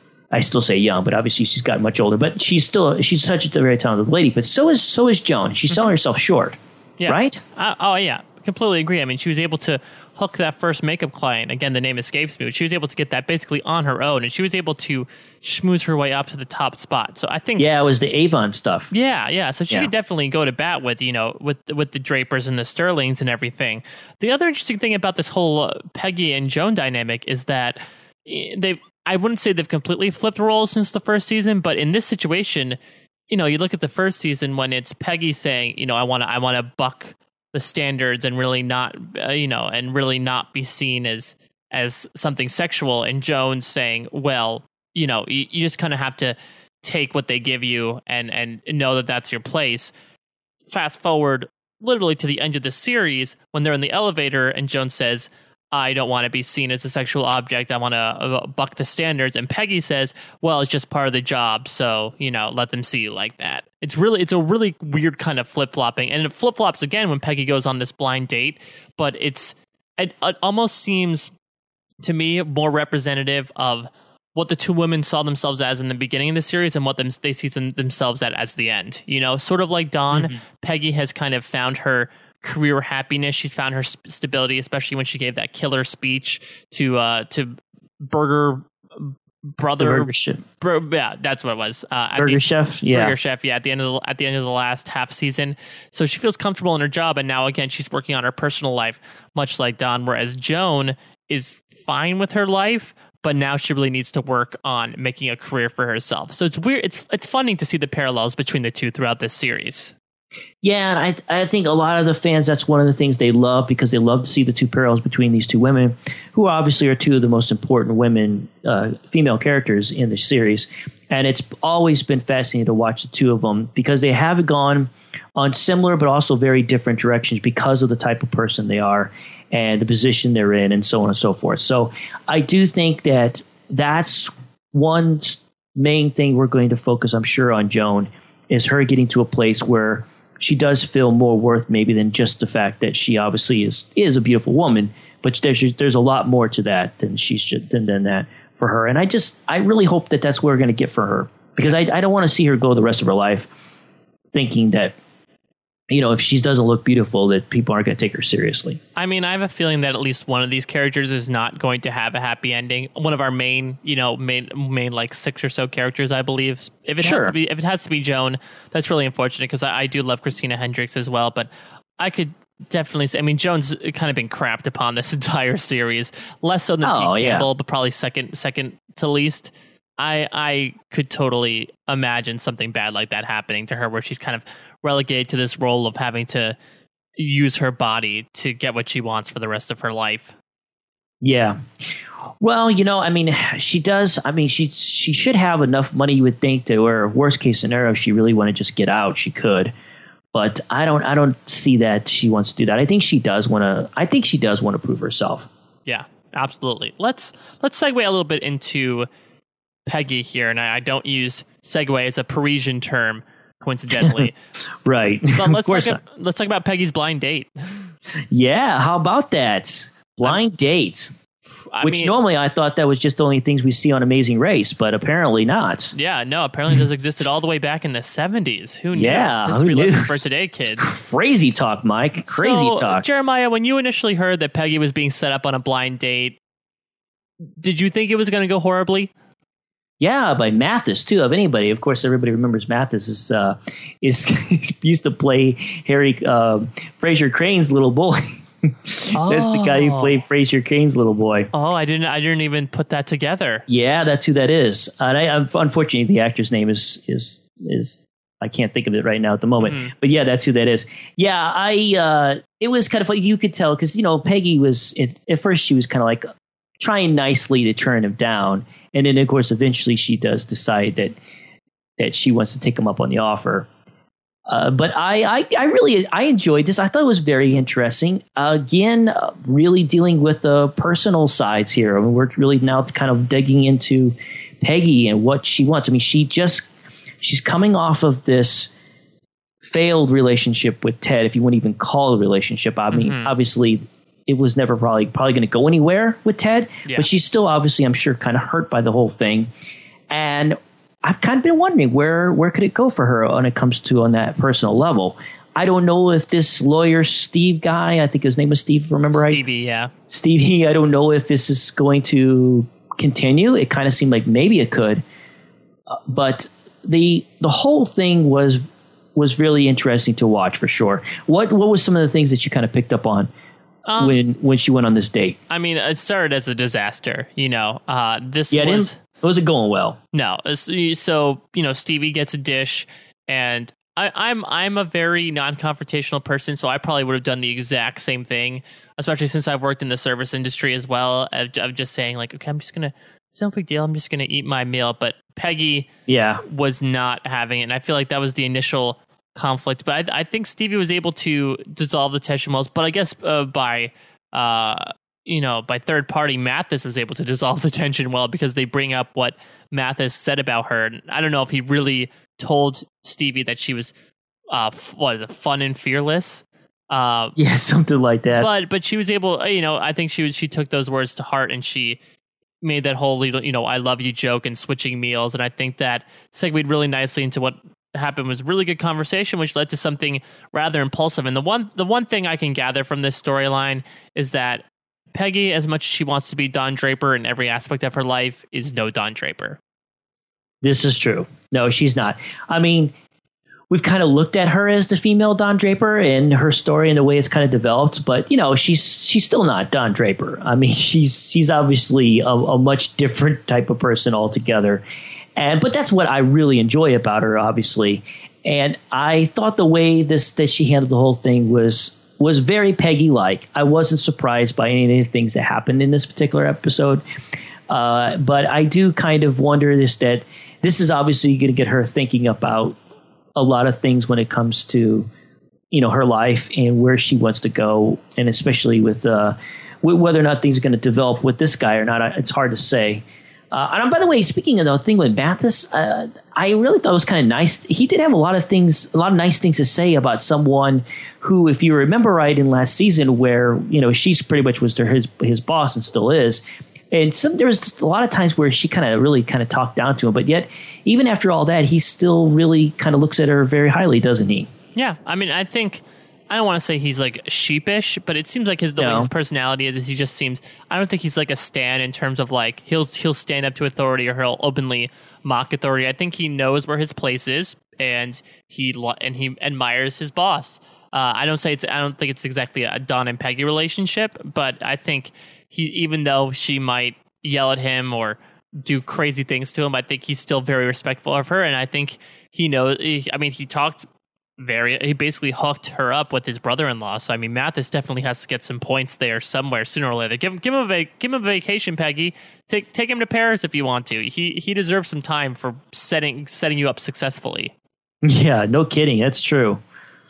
I still say young, but obviously she's gotten much older. But she's still she's such a very talented lady. But so is so is Joan. She's selling herself short, yeah. right? Uh, oh yeah, completely agree. I mean, she was able to hook that first makeup client. Again, the name escapes me. But she was able to get that basically on her own, and she was able to schmooze her way up to the top spot. So I think, yeah, it was the Avon stuff. Yeah, yeah. So she yeah. could definitely go to bat with, you know, with with the Drapers and the Sterlings and everything. The other interesting thing about this whole uh, Peggy and Joan dynamic is that they. I wouldn't say they've completely flipped roles since the first season, but in this situation, you know, you look at the first season when it's Peggy saying, you know, I want to, I want to buck the standards and really not, uh, you know, and really not be seen as as something sexual, and Joan saying, well, you know, you, you just kind of have to take what they give you and and know that that's your place. Fast forward literally to the end of the series when they're in the elevator and Joan says, I don't want to be seen as a sexual object. I want to uh, buck the standards. And Peggy says, well, it's just part of the job. So, you know, let them see you like that. It's really, it's a really weird kind of flip-flopping. And it flip-flops again when Peggy goes on this blind date. But it's, it, it almost seems to me more representative of what the two women saw themselves as in the beginning of the series and what them, they see them, themselves at as the end. You know, sort of like Dawn, mm-hmm. Peggy has kind of found her career happiness. She's found her st- stability, especially when she gave that killer speech to uh to Burger Brother Burger Chef. Bur- yeah, that's what it was. Uh, Burger the, Chef, yeah, Burger Chef. Yeah, at the end of the, at the end of the last half season, so she feels comfortable in her job, and now again she's working on her personal life, much like Dawn. Whereas Joan is fine with her life, but now she really needs to work on making a career for herself. So it's weird. It's it's funny to see the parallels between the two throughout this series. Yeah, and I I think a lot of the fans, that's one of the things they love, because they love to see the two parallels between these two women, who obviously are two of the most important women, uh, female characters in the series. And it's always been fascinating to watch the two of them, because they have gone on similar but also very different directions because of the type of person they are and the position they're in and so on and so forth. So I do think that that's one main thing we're going to focus, I'm sure, on Joan, is her getting to a place where she does feel more worth maybe than just the fact that she obviously is is a beautiful woman, but there's there's a lot more to that than she's just, than, than that for her. And I just I really hope that that's what we're going to get for her, because I I don't want to see her go the rest of her life thinking that, you know, if she doesn't look beautiful, that people aren't going to take her seriously. I mean, I have a feeling that at least one of these characters is not going to have a happy ending. One of our main, you know, main, main like six or so characters, I believe. If it sure. has to be, if it has to be Joan, that's really unfortunate, because I, I do love Christina Hendricks as well. But I could definitely say, I mean, Joan's kind of been crapped upon this entire series, less so than oh, Pete yeah. Campbell, but probably second, second to least. I I could totally imagine something bad like that happening to her, where she's kind of relegated to this role of having to use her body to get what she wants for the rest of her life. Yeah. Well, you know, I mean, she does. I mean, she she should have enough money, you would think, to where, worst case scenario, if she really want to just get out, she could. But I don't I don't see that she wants to do that. I think she does want to. I think she does want to prove herself. Yeah, absolutely. Let's let's segue a little bit into Peggy here, and I, I don't use segue as a Parisian term, coincidentally. Right. But let's of course talk, not. let's talk about Peggy's blind date. Yeah, how about that? Blind um, date. I Which mean, normally I thought that was just only things we see on Amazing Race, but apparently not. Yeah, no, apparently those existed all the way back in the seventies. Who knew? Yeah, History who knew? lesson for today, kids. Crazy talk, Mike. Crazy so, talk. Jeremiah, when you initially heard that Peggy was being set up on a blind date, did you think it was going to go horribly? Yeah, by Mathis too. Of anybody, of course, everybody remembers Mathis is uh, is used to play Harry uh, Fraser Crane's little boy. That's oh. the guy who played Fraser Crane's little boy. Oh, I didn't. I didn't even put that together. Yeah, that's who that is. And I, unfortunately, the actor's name is is is I can't think of it right now at the moment. Mm. But yeah, that's who that is. Yeah, I. Uh, it was kind of like, you could tell, because you know Peggy was at, at first she was kind of like trying nicely to turn him down. And then, of course, eventually she does decide that that she wants to take him up on the offer. Uh, but I, I, I really, I enjoyed this. I thought it was very interesting. Uh, again, uh, really dealing with the personal sides here. I mean, we're really now kind of digging into Peggy and what she wants. I mean, she just, she's coming off of this failed relationship with Ted, if you wouldn't even call it a relationship. I mean, mm-hmm. obviously, it was never probably probably going to go anywhere with Ted, yeah. but she's still obviously, I'm sure, kind of hurt by the whole thing. And I've kind of been wondering where where could it go for her when it comes to on that personal level. I don't know if this lawyer Steve guy, I think his name was Steve, remember right? Stevie, yeah. Stevie, I don't know if this is going to continue. It kind of seemed like maybe it could. Uh, but the the whole thing was was really interesting to watch for sure. What what was some of the things that you kind of picked up on um, when when she went on this date? I mean, it started as a disaster, you know. Uh, this yeah, was... It It wasn't going well. No. So, you know, Stevie gets a dish, and I, I'm I'm a very non-confrontational person, so I probably would have done the exact same thing, especially since I've worked in the service industry as well, of, of just saying, like, okay, I'm just going to, it's no big deal, I'm just going to eat my meal. But Peggy yeah. was not having it, and I feel like that was the initial conflict. But I, I think Stevie was able to dissolve the tension wells, but I guess uh, by... Uh, you know, by third party, Mathis was able to dissolve the tension well because they bring up what Mathis said about her. And I don't know if he really told Stevie that she was, uh, what is it, fun and fearless. Uh, yeah, something like that. But but she was able, you know, I think she was she took those words to heart, and she made that whole, you know, I love you joke and switching meals. And I think that segued really nicely into what happened was really good conversation, which led to something rather impulsive. And the one the one thing I can gather from this storyline is that Peggy, as much as she wants to be Don Draper in every aspect of her life, is no Don Draper. This is true. No, she's not. I mean, we've kind of looked at her as the female Don Draper and her story and the way it's kind of developed, but you know, she's she's still not Don Draper. I mean, she's she's obviously a, a much different type of person altogether. And but that's what I really enjoy about her, obviously. And I thought the way this that she handled the whole thing was was very Peggy-like. I wasn't surprised by any of the things that happened in this particular episode. Uh, but I do kind of wonder this that this is obviously going to get her thinking about a lot of things when it comes to, you know, her life and where she wants to go, and especially with, uh, with whether or not things are going to develop with this guy or not. It's hard to say. Uh, and by the way, speaking of the thing with Mathis, uh, I really thought it was kind of nice. He did have a lot of things, a lot of nice things to say about someone who, if you remember right, in last season, where you know she's pretty much was their, his his boss and still is, and some there was just a lot of times where she kind of really kind of talked down to him, but yet even after all that, he still really kind of looks at her very highly, doesn't he? Yeah, I mean, I think. I don't want to say he's like sheepish, but it seems like his the no. way his personality is, is he just seems. I don't think he's like a stan in terms of like he'll he'll stand up to authority or he'll openly mock authority. I think he knows where his place is, and he and he admires his boss. Uh, I don't say it's. I don't think it's exactly a Don and Peggy relationship, but I think he, even though she might yell at him or do crazy things to him, I think he's still very respectful of her, and I think he knows. He, I mean, he talked. Very, he basically hooked her up with his brother-in-law. So I mean, Mathis definitely has to get some points there somewhere sooner or later. Give him, give him a vac- give him a vacation, Peggy. Take take him to Paris if you want to. He he deserves some time for setting setting you up successfully. Yeah, no kidding. That's true.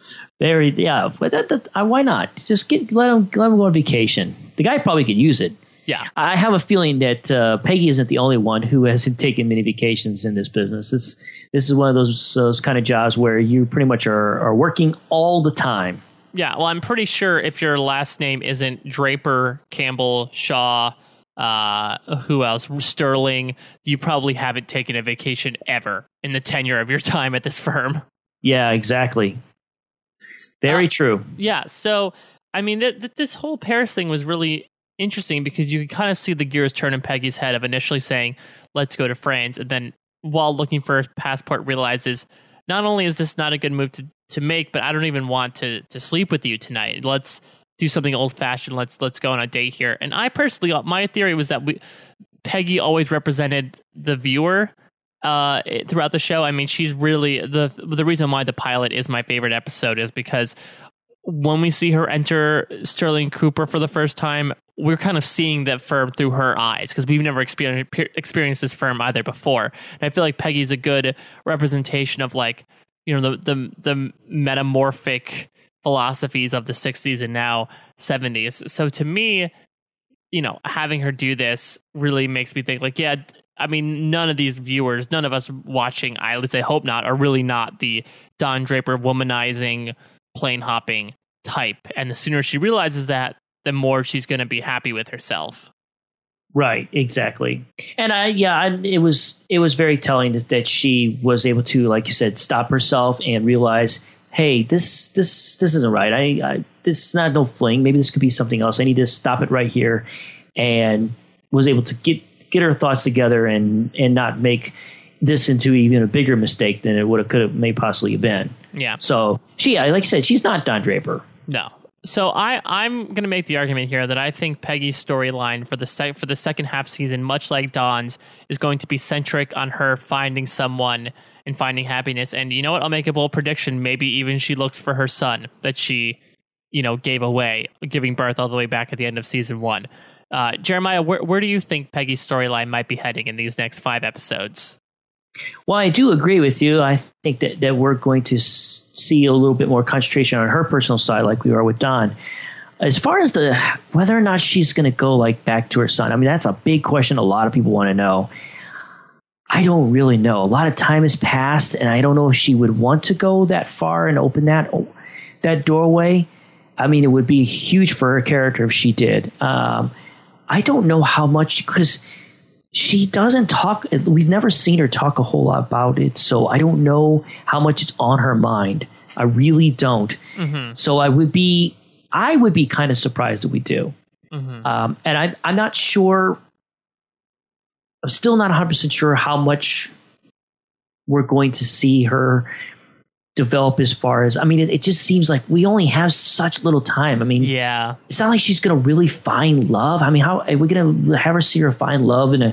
Very, yeah. But that, that, uh, why not? Just get let him let him go on vacation. The guy probably could use it. Yeah, I have a feeling that uh, Peggy isn't the only one who hasn't taken many vacations in this business. This this is one of those those kind of jobs where you pretty much are, are working all the time. Yeah, well, I'm pretty sure if your last name isn't Draper, Campbell, Shaw, uh, who else, Sterling, you probably haven't taken a vacation ever in the tenure of your time at this firm. Yeah, exactly. Very uh, true. Yeah, so I mean, th- th- this whole Paris thing was really interesting because you could kind of see the gears turn in Peggy's head of initially saying, let's go to France. And then while looking for a passport, realizes not only is this not a good move to, to make, but I don't even want to, to sleep with you tonight. Let's do something old fashioned. Let's, let's go on a date here. And I personally, my theory was that we, Peggy always represented the viewer uh, throughout the show. I mean, she's really the, the reason why the pilot is my favorite episode is because when we see her enter Sterling Cooper for the first time, we're kind of seeing that firm through her eyes because we've never experienced experienced this firm either before. And I feel like Peggy's a good representation of like, you know, the the the metamorphic philosophies of the sixties and now seventies. So to me, you know, having her do this really makes me think like, yeah, I mean, none of these viewers, none of us watching, I at least I hope not, are really not the Don Draper womanizing, plane hopping type. And the sooner she realizes that, the more she's going to be happy with herself. Right, exactly. And I, yeah, I, it was it was very telling that, that she was able to, like you said, stop herself and realize, hey, this this this isn't right. I, I this is not no fling. Maybe this could be something else. I need to stop it right here, and was able to get get her thoughts together and and not make this into even a bigger mistake than it would have could have may possibly have been. Yeah. So she, like I said, she's not Don Draper. No. So I, I'm going to make the argument here that I think Peggy's storyline for the sec- for the second half season, much like Don's, is going to be centric on her finding someone and finding happiness. And you know what? I'll make a bold prediction. Maybe even she looks for her son that she, you know, gave away, giving birth all the way back at the end of season one. Uh, Jeremiah, where, where do you think Peggy's storyline might be heading in these next five episodes? Well, I do agree with you. I think that, that we're going to s- see a little bit more concentration on her personal side like we are with Don. As far as the whether or not she's going to go like back to her son, I mean, that's a big question a lot of people want to know. I don't really know. A lot of time has passed, and I don't know if she would want to go that far and open that that doorway. I mean, it would be huge for her character if she did. Um, I don't know how much, because she doesn't talk. We've never seen her talk a whole lot about it, so I don't know how much it's on her mind. I really don't. Mm-hmm. So I would be, I would be kind of surprised if we do. Mm-hmm. Um, and I, I'm not sure. I'm still not one hundred percent sure how much we're going to see her develop as far as, I mean, it, it just seems like we only have such little time. I mean, yeah, it's not like she's going to really find love. I mean, how are we going to have her see her find love in a,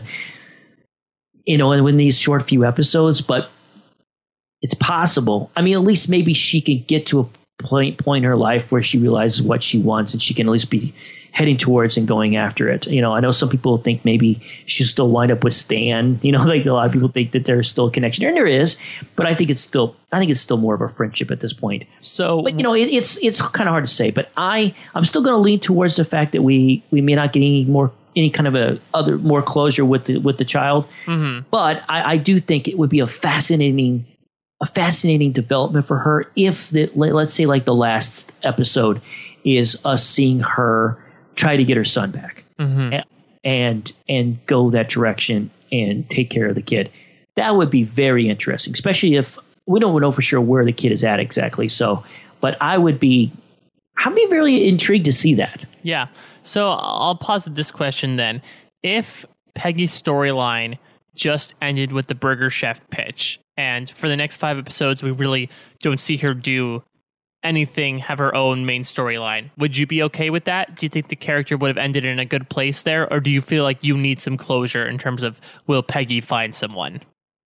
you know, in these short few episodes? But it's possible. I mean, at least maybe she can get to a point, point in her life where she realizes what she wants and she can at least be heading towards and going after it. You know, I know some people think maybe she'll still wind up with Stan. You know, like a lot of people think that there's still a connection, and there is. But I think it's still, I think it's still more of a friendship at this point. So, but you know, it, it's it's kind of hard to say. But I, I'm still going to lean towards the fact that we we may not get any more any kind of a other more closure with the with the child. Mm-hmm. But I, I do think it would be a fascinating. a fascinating development for her if the, let's say like the last episode is us seeing her try to get her son back mm-hmm. and, and and go that direction and take care of the kid. That would be very interesting, especially if we don't know for sure where the kid is at exactly. So, but I would be, I'd be very intrigued to see that. Yeah. So I'll posit this question then. If Peggy's storyline just ended with the Burger Chef pitch, and for the next five episodes, we really don't see her do anything, have her own main storyline, would you be okay with that? Do you think the character would have ended in a good place there? Or do you feel like you need some closure in terms of, will Peggy find someone?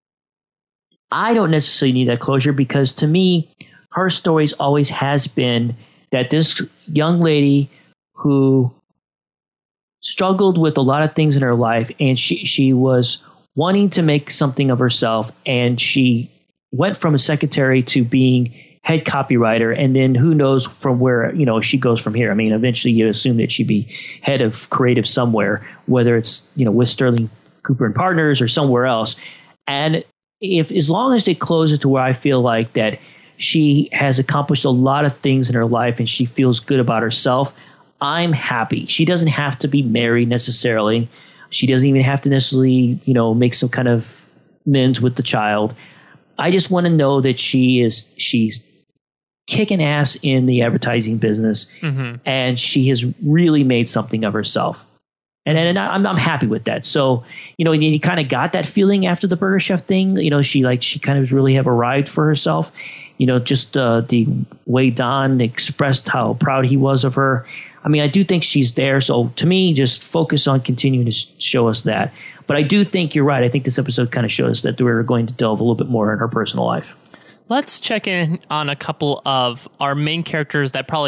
I don't necessarily need that closure, because to me, her stories always has been that this young lady who struggled with a lot of things in her life, and she, she was wanting to make something of herself, and she went from a secretary to being head copywriter, and then who knows from where, you know, she goes from here. I mean, eventually you assume that she'd be head of creative somewhere, whether it's, you know, with Sterling Cooper and Partners or somewhere else. And if, as long as it closes to where I feel like that she has accomplished a lot of things in her life and she feels good about herself, I'm happy. She doesn't have to be married necessarily. She doesn't even have to necessarily, you know, make some kind of amends with the child. I just want to know that she is, she's kicking ass in the advertising business, mm-hmm. and she has really made something of herself. And, and I'm, I'm happy with that. So, you know, you, you kind of got that feeling after the Burger Chef thing. You know, she like, she kind of really have arrived for herself. You know, just uh, the way Don expressed how proud he was of her. I mean, I do think she's there. So to me, just focus on continuing to show us that. But I do think you're right. I think this episode kind of shows that we're going to delve a little bit more in her personal life. Let's check in on a couple of our main characters that probably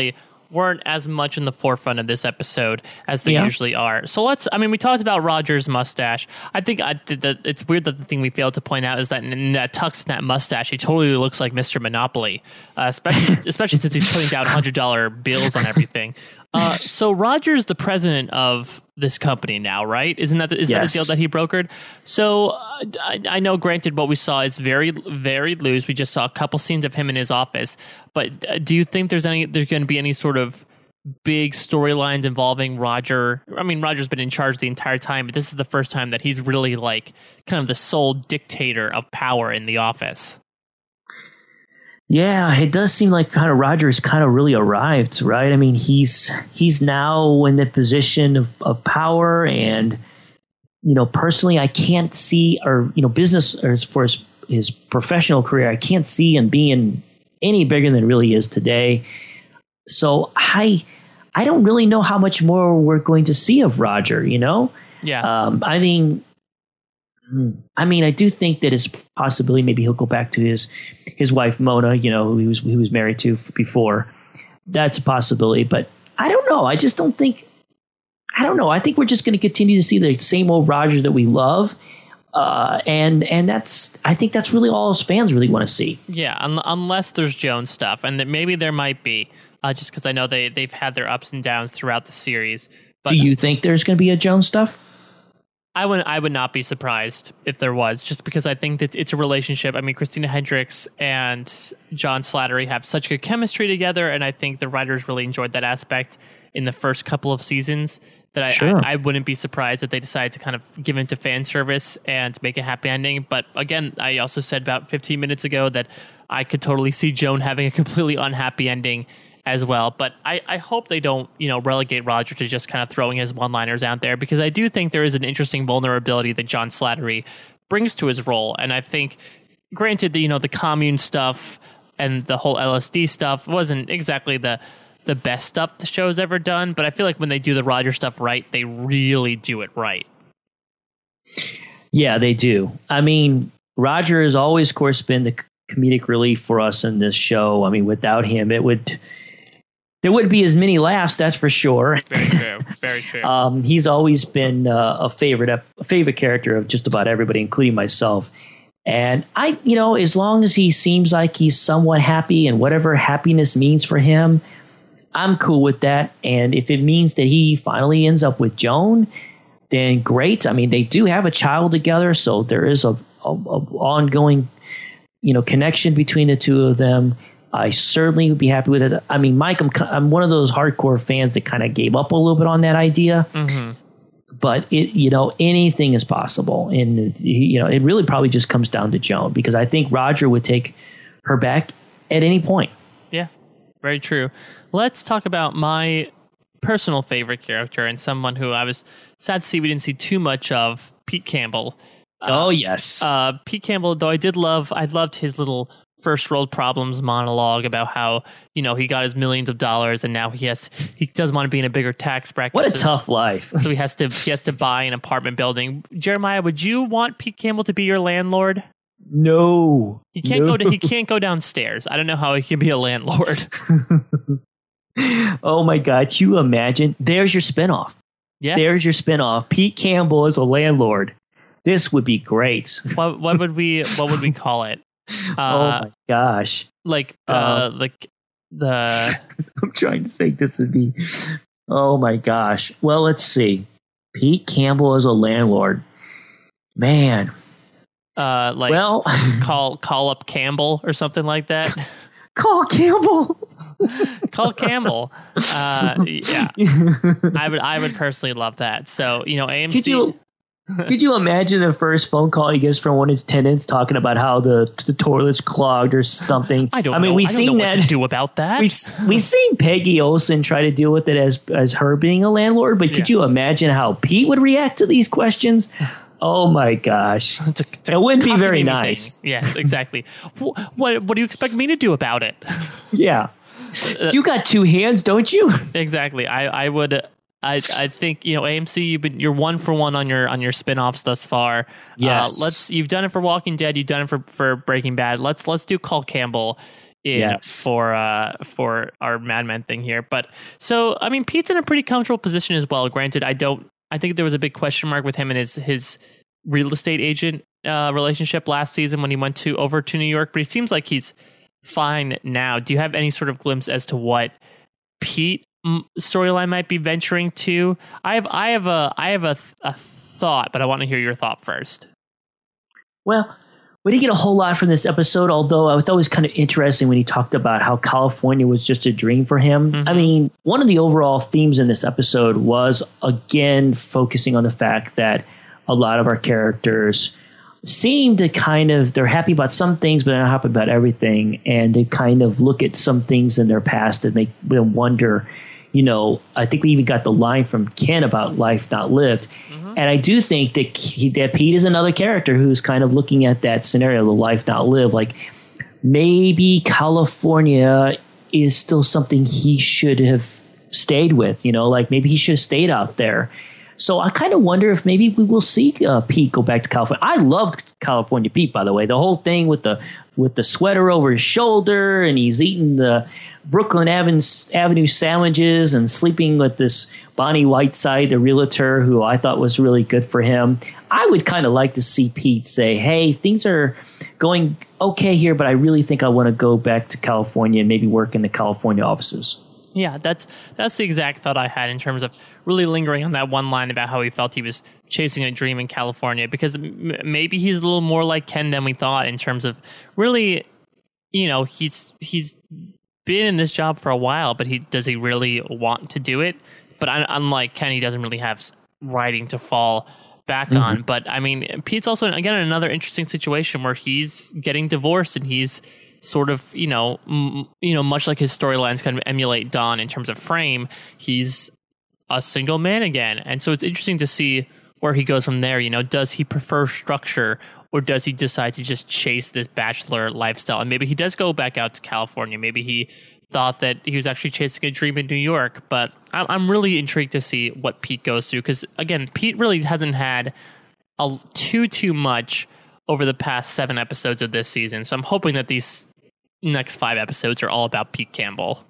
weren't as much in the forefront of this episode as they Yeah. usually are. So let's, I mean, we talked about Roger's mustache. I think I, the, the, it's weird that the thing we failed to point out is that in, in that tux and that mustache, he totally looks like Mister Monopoly, uh, especially, especially since he's putting down one hundred dollar bills on everything. Uh, so Roger's the president of this company now, right? Isn't that the, is Yes. that the deal that he brokered? So uh, I, I know, granted, what we saw is very, very loose. We just saw a couple scenes of him in his office. But uh, do you think there's any there's going to be any sort of big storylines involving Roger? I mean, Roger's been in charge the entire time, but this is the first time that he's really like kind of the sole dictator of power in the office. Yeah, it does seem like kind of Roger's kind of really arrived, right? I mean, he's he's now in the position of, of power, and you know, personally, I can't see, or you know, business or as far as his professional career, I can't see him being any bigger than he really is today. So I I don't really know how much more we're going to see of Roger. You know, Yeah. um, I mean. I mean, I do think that it's a possibility maybe he'll go back to his his wife Mona, you know, who he was he was married to before. That's a possibility, but I don't know. I just don't think. I don't know. I think we're just going to continue to see the same old Roger that we love, uh, and and that's. I think that's really all us fans really want to see. Yeah, un- unless there's Jones stuff, and that maybe there might be, uh, just because I know they they've had their ups and downs throughout the series. But Do you think there's going to be a Jones stuff? I would I would not be surprised if there was, just because I think that it's a relationship. I mean, Christina Hendricks and John Slattery have such good chemistry together, and I think the writers really enjoyed that aspect in the first couple of seasons. That I, Sure. I, I wouldn't be surprised if they decided to kind of give into fan service and make a happy ending. But again, I also said about fifteen minutes ago that I could totally see Joan having a completely unhappy ending as well. But I, I hope they don't, you know, relegate Roger to just kind of throwing his one-liners out there, because I do think there is an interesting vulnerability that John Slattery brings to his role. And I think, granted, the, you know, the commune stuff and the whole L S D stuff wasn't exactly the the best stuff the show's ever done, but I feel like when they do the Roger stuff right, they really do it right. Yeah, they do. I mean, Roger has always, of course, been the comedic relief for us in this show. I mean, without him, it would there wouldn't be as many laughs. That's for sure. Very true. Very true. Um, he's always been uh, a favorite, a favorite character of just about everybody, including myself. And I, you know, as long as he seems like he's somewhat happy, and whatever happiness means for him, I'm cool with that. And if it means that he finally ends up with Joan, then great. I mean, they do have a child together, so there is a, a, a ongoing, you know, connection between the two of them. I certainly would be happy with it. I mean, Mike, I'm I'm one of those hardcore fans that kind of gave up a little bit on that idea. Mm-hmm. But it, you know, anything is possible, and you know, it really probably just comes down to Joan, because I think Roger would take her back at any point. Yeah, very true. Let's talk about my personal favorite character, and someone who I was sad to see we didn't see too much of, Pete Campbell. Oh yes, Uh, Pete Campbell, though I did love, I loved his little first world problems monologue about how, you know, he got his millions of dollars and now he has, he doesn't want to be in a bigger tax bracket. what a so, tough life. so he has to, he has to buy an apartment building. Jeremiah, would you want Pete Campbell to be your landlord? No, He can't no. go to, he can't go downstairs. I don't know how he can be a landlord. Oh my God, can you imagine? There's your spinoff. Yes. There's your spinoff. Pete Campbell is a landlord. This would be great. what, what would we, what would we call it? Oh Uh, my gosh. like, uh, Uh, like the, I'm trying to think this would be. Oh my gosh. Well, let's see. Pete Campbell is a landlord. Man. uh, like Well, call, call up Campbell or something like that. call Campbell. Call Campbell. Uh, yeah, I would. I would personally love that. So you know, A M C. Could you could you imagine the first phone call he gets from one of his tenants talking about how the the toilet's clogged or something? I don't. I mean, know. we've I don't seen know what that. to do about that. We we seen Peggy Olson try to deal with it as as her being a landlord, but could Yeah. you imagine how Pete would react to these questions? Oh my gosh, It's a- it's a it wouldn't be cockamamie very thing. nice. Yes, exactly. Wh- what What do you expect me to do about it? Yeah, you got two hands, don't you? Exactly. I. I would. I. I think you know A M C. You've been. You're one for one on your on your spinoffs thus far. Yes. Uh, let's. You've done it for Walking Dead. You've done it for for Breaking Bad. Let's Let's do Call Campbell. in Yes. for uh, for our Mad Men thing here. But so, I mean, Pete's in a pretty comfortable position as well. Granted, I don't. I think there was a big question mark with him and his his real estate agent uh, relationship last season when he went to over to New York. But he seems like he's fine now. Do you have any sort of glimpse as to what Pete mm, storyline might be venturing to? I have I have a I have a, a thought, but I want to hear your thought first. Well, we didn't get a whole lot from this episode, although I thought it was kind of interesting when he talked about how California was just a dream for him. Mm-hmm. I mean, one of the overall themes in this episode was, again, focusing on the fact that a lot of our characters seem to kind of, they're happy about some things, but they're not happy about everything. And they kind of look at some things in their past and make them wonder, you know, I think we even got the line from Ken about life not lived. Mm-hmm. And I do think that, he, that Pete is another character who's kind of looking at that scenario, the life not lived. Like maybe California is still something he should have stayed with, you know, like maybe he should have stayed out there. So I kind of wonder if maybe we will see uh, Pete go back to California. I loved California Pete, by the way. The whole thing with the with the sweater over his shoulder, and he's eating the Brooklyn Avenue, Avenue sandwiches and sleeping with this Bonnie Whiteside, the realtor, who I thought was really good for him. I would kind of like to see Pete say, hey, things are going okay here, but I really think I want to go back to California and maybe work in the California offices. Yeah, that's that's the exact thought I had in terms of really lingering on that one line about how he felt he was chasing a dream in California, because m- maybe he's a little more like Ken than we thought in terms of really, you know, he's he's been in this job for a while, but he does he really want to do it? But un- unlike Ken, he doesn't really have writing to fall back mm-hmm. on. But I mean, Pete's also, again, in another interesting situation where he's getting divorced and he's sort of, you know, m- you know, much like his storylines kind of emulate Don in terms of frame, he's a single man again. And so it's interesting to see where he goes from there. You know, does he prefer structure, or does he decide to just chase this bachelor lifestyle? And maybe he does go back out to California. Maybe he thought that he was actually chasing a dream in New York. But I'm really intrigued to see what Pete goes through, because, again, Pete really hasn't had a, too, too much over the past seven episodes of this season. So I'm hoping that these next five episodes are all about Pete Campbell.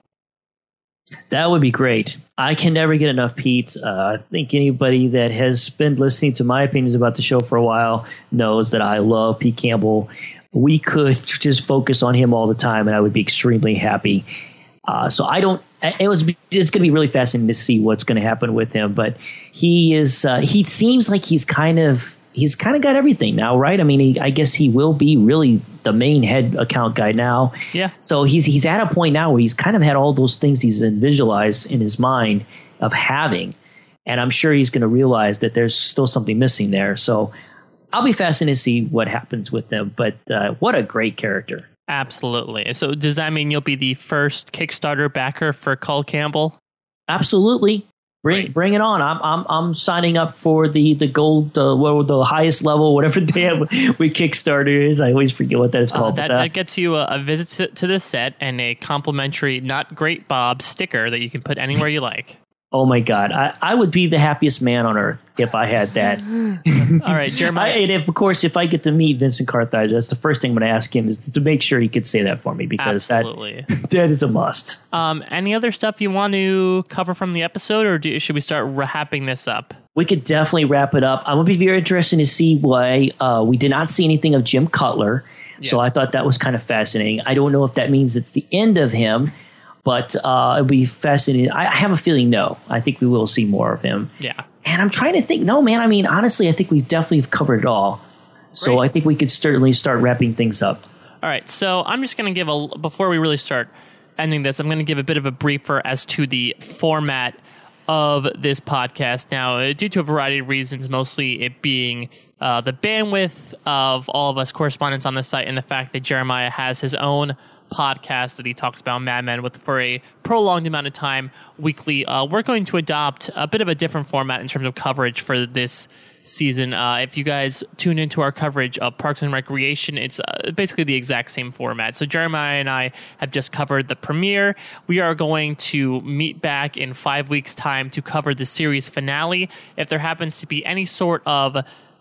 That would be great. I can never get enough Pete. Uh, I think anybody that has been listening to my opinions about the show for a while knows that I love Pete Campbell. We could just focus on him all the time, and I would be extremely happy. Uh, so I don't. It was. It's going to be really fascinating to see what's going to happen with him. But he is. Uh, he seems like he's kind of. He's kind of got everything now, right? I mean, he, I guess he will be really the main head account guy now. Yeah. So he's he's at a point now where he's kind of had all those things he's visualized in his mind of having, and I'm sure he's going to realize that there's still something missing there. So I'll be fascinated to see what happens with them. But uh, what a great character! Absolutely. So does that mean you'll be the first Kickstarter backer for Cole Campbell? Absolutely. Bring right. bring it on! I'm I'm I'm signing up for the the gold, uh, well, the highest level, whatever they have with Kickstarter is. I always forget what that is called. Uh, that, that gets you a, a visit to, to the set and a complimentary Not Great Bob sticker that you can put anywhere you like. Oh my God, I, I would be the happiest man on earth if I had that. All right, Jeremiah. I, and if, of course, if I get to meet Vincent Kartheiser, that's the first thing I'm going to ask him is to make sure he could say that for me, because Absolutely. that that is a must. Um, any other stuff you want to cover from the episode, or do, should we start wrapping this up? We could definitely wrap it up. I'm going to be very interested to see why uh, we did not see anything of Jim Cutler. Yeah. So I thought that was kind of fascinating. I don't know if that means it's the end of him. But uh, it'll be fascinating. I have a feeling no. I think we will see more of him. Yeah. And I'm trying to think. No, man. I mean, honestly, I think we definitely have covered it all. So Great. I think we could certainly start wrapping things up. All right. So I'm just going to give a, before we really start ending this, I'm going to give a bit of a briefer as to the format of this podcast. Now, due to a variety of reasons, mostly it being uh, the bandwidth of all of us correspondents on the site and the fact that Jeremiah has his own podcast that he talks about Mad Men with for a prolonged amount of time weekly. Uh, we're going to adopt a bit of a different format in terms of coverage for this season. Uh, if you guys tune into our coverage of Parks and Recreation, it's uh, basically the exact same format. So Jeremiah and I have just covered the premiere. We are going to meet back in five weeks' time to cover the series finale. If there happens to be any sort of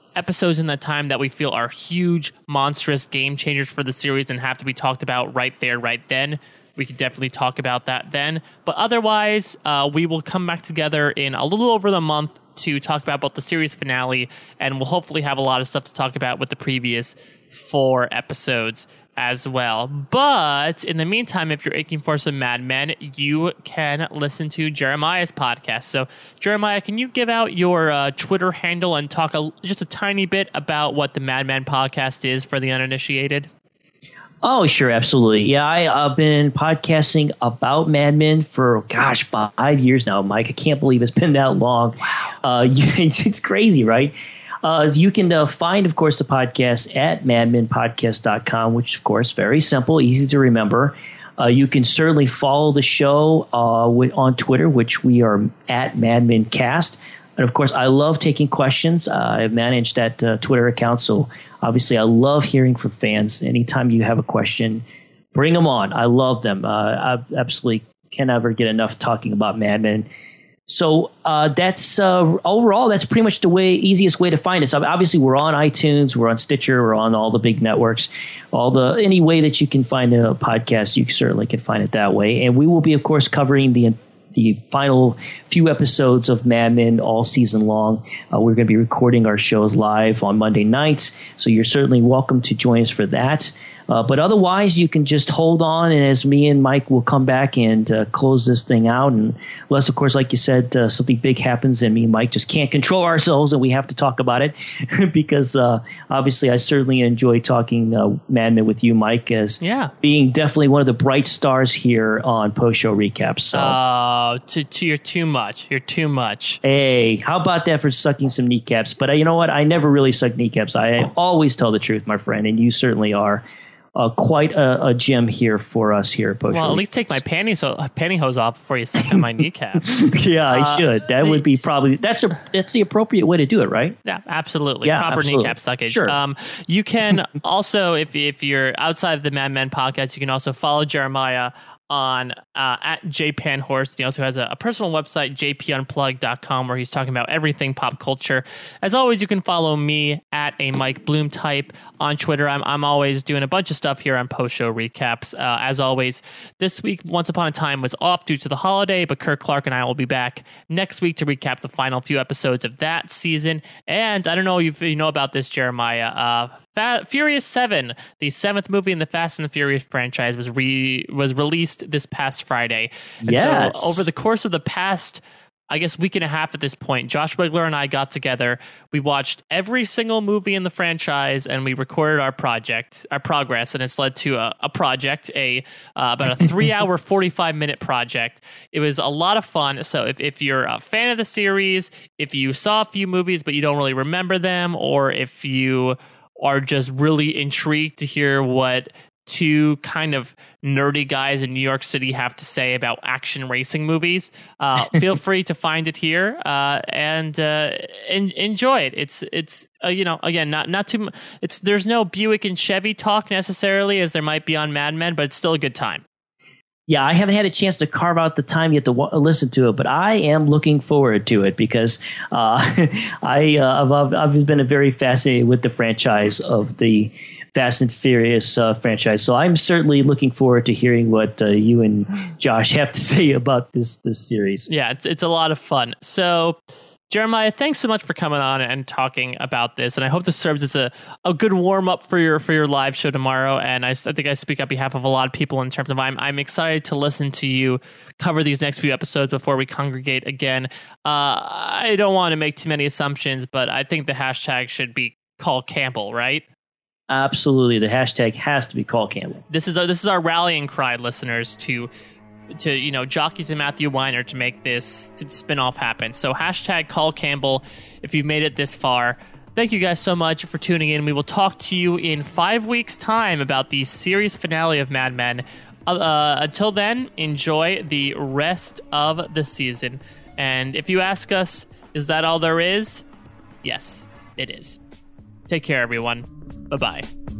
episodes in that time that we feel are huge, monstrous game changers for the series and have to be talked about right there, right then, we could definitely talk about that then. But otherwise, uh, we will come back together in a little over the month to talk about both the series finale, and we'll hopefully have a lot of stuff to talk about with the previous four episodes as well. But in the meantime, if you're aching for some Mad Men, you can listen to Jeremiah's podcast. So, Jeremiah, can you give out your uh, Twitter handle and talk a, just a tiny bit about what the Mad Men podcast is for the uninitiated? Oh, sure, absolutely. Yeah, I, I've been podcasting about Mad Men for, gosh, five years now, Mike. I can't believe it's been that long. Wow. Uh, it's, it's crazy, right? Uh, you can uh, find, of course, the podcast at mad men podcast dot com, which, of course, very simple, easy to remember. Uh, you can certainly follow the show uh, with, on Twitter, which we are at MadmenCast. And, of course, I love taking questions. Uh, I've managed that uh, Twitter account, so obviously I love hearing from fans. Anytime you have a question, bring them on. I love them. Uh, I absolutely can never get enough talking about Mad Men. So uh, that's uh, overall, that's pretty much the way easiest way to find us. Obviously, we're on iTunes, we're on Stitcher, we're on all the big networks. All the any way that you can find a podcast, you certainly can find it that way. And we will be, of course, covering the the final few episodes of Mad Men all season long. Uh, we're going to be recording our shows live on Monday nights, so you're certainly welcome to join us for that. Uh, but otherwise, you can just hold on, and as me and Mike will come back and uh, close this thing out. And unless, of course, like you said, uh, something big happens and me and Mike just can't control ourselves and we have to talk about it because uh, obviously I certainly enjoy talking uh, Mad Men with you, Mike, as yeah. being definitely one of the bright stars here on post-show recaps. So. Uh, to, to, you're too much. You're too much. Hey, how about that for sucking some kneecaps? But uh, you know what? I never really suck kneecaps. I always tell the truth, my friend, and you certainly are. Uh, quite a, a gem here for us here at Post Well, Show. at least take my panties uh, pantyhose off before you suck on my kneecaps. yeah, I uh, should. That the, would be probably that's a that's the appropriate way to do it, right? Yeah, absolutely. Yeah, Proper absolutely. kneecap suckage. Sure. Um, you can also, if if you're outside of the Mad Men podcast, you can also follow Jeremiah on uh, at jpanhorst. He also has a, a personal website, j p unplugged dot com, where he's talking about everything pop culture. As always, you can follow me at a Mike Bloom type on Twitter. I'm I'm always doing a bunch of stuff here on post show recaps. Uh, as always, this week, Once Upon a Time was off due to the holiday, but Kirk Clark and I will be back next week to recap the final few episodes of that season. And I don't know if you know about this, Jeremiah. Uh, Fa- Furious seven, the seventh movie in the Fast and the Furious franchise, was re- was released this past Friday. And yes. so over the course of the past, I guess, week and a half at this point, Josh Wigler and I got together. We watched every single movie in the franchise, and we recorded our project, our progress, and it's led to a, a project, a uh, about a three-hour, forty-five minute project. It was a lot of fun. So if, if you're a fan of the series, if you saw a few movies but you don't really remember them, or if you are just really intrigued to hear what two kind of nerdy guys in New York City have to say about action racing movies, uh, feel free to find it here uh, and uh, en- enjoy it. It's it's uh, you know, again, not not too. It's there's no Buick and Chevy talk necessarily as there might be on Mad Men, but it's still a good time. Yeah, I haven't had a chance to carve out the time yet to w- listen to it, but I am looking forward to it because uh, I uh, I've, I've been very fascinated with the franchise of the Fast and Furious uh, franchise. So I'm certainly looking forward to hearing what uh, you and Josh have to say about this this series. Yeah, it's it's a lot of fun. So, Jeremiah, thanks so much for coming on and talking about this, and I hope this serves as a, a good warm up for your for your live show tomorrow. And I, I think I speak on behalf of a lot of people in terms of I'm I'm excited to listen to you cover these next few episodes before we congregate again. Uh, I don't want to make too many assumptions, but I think the hashtag should be Call Campbell, right? Absolutely, the hashtag has to be Call Campbell. This is our, this is our rallying cry, listeners, to. to, you know, jockey to Matthew Weiner to make this spinoff happen. So hashtag Call Campbell if you've made it this far. Thank you guys so much for tuning in. We will talk to you in five weeks' time about the series finale of Mad Men. Uh, until then, enjoy the rest of the season. And if you ask us, is that all there is? Yes, it is. Take care, everyone. Bye-bye.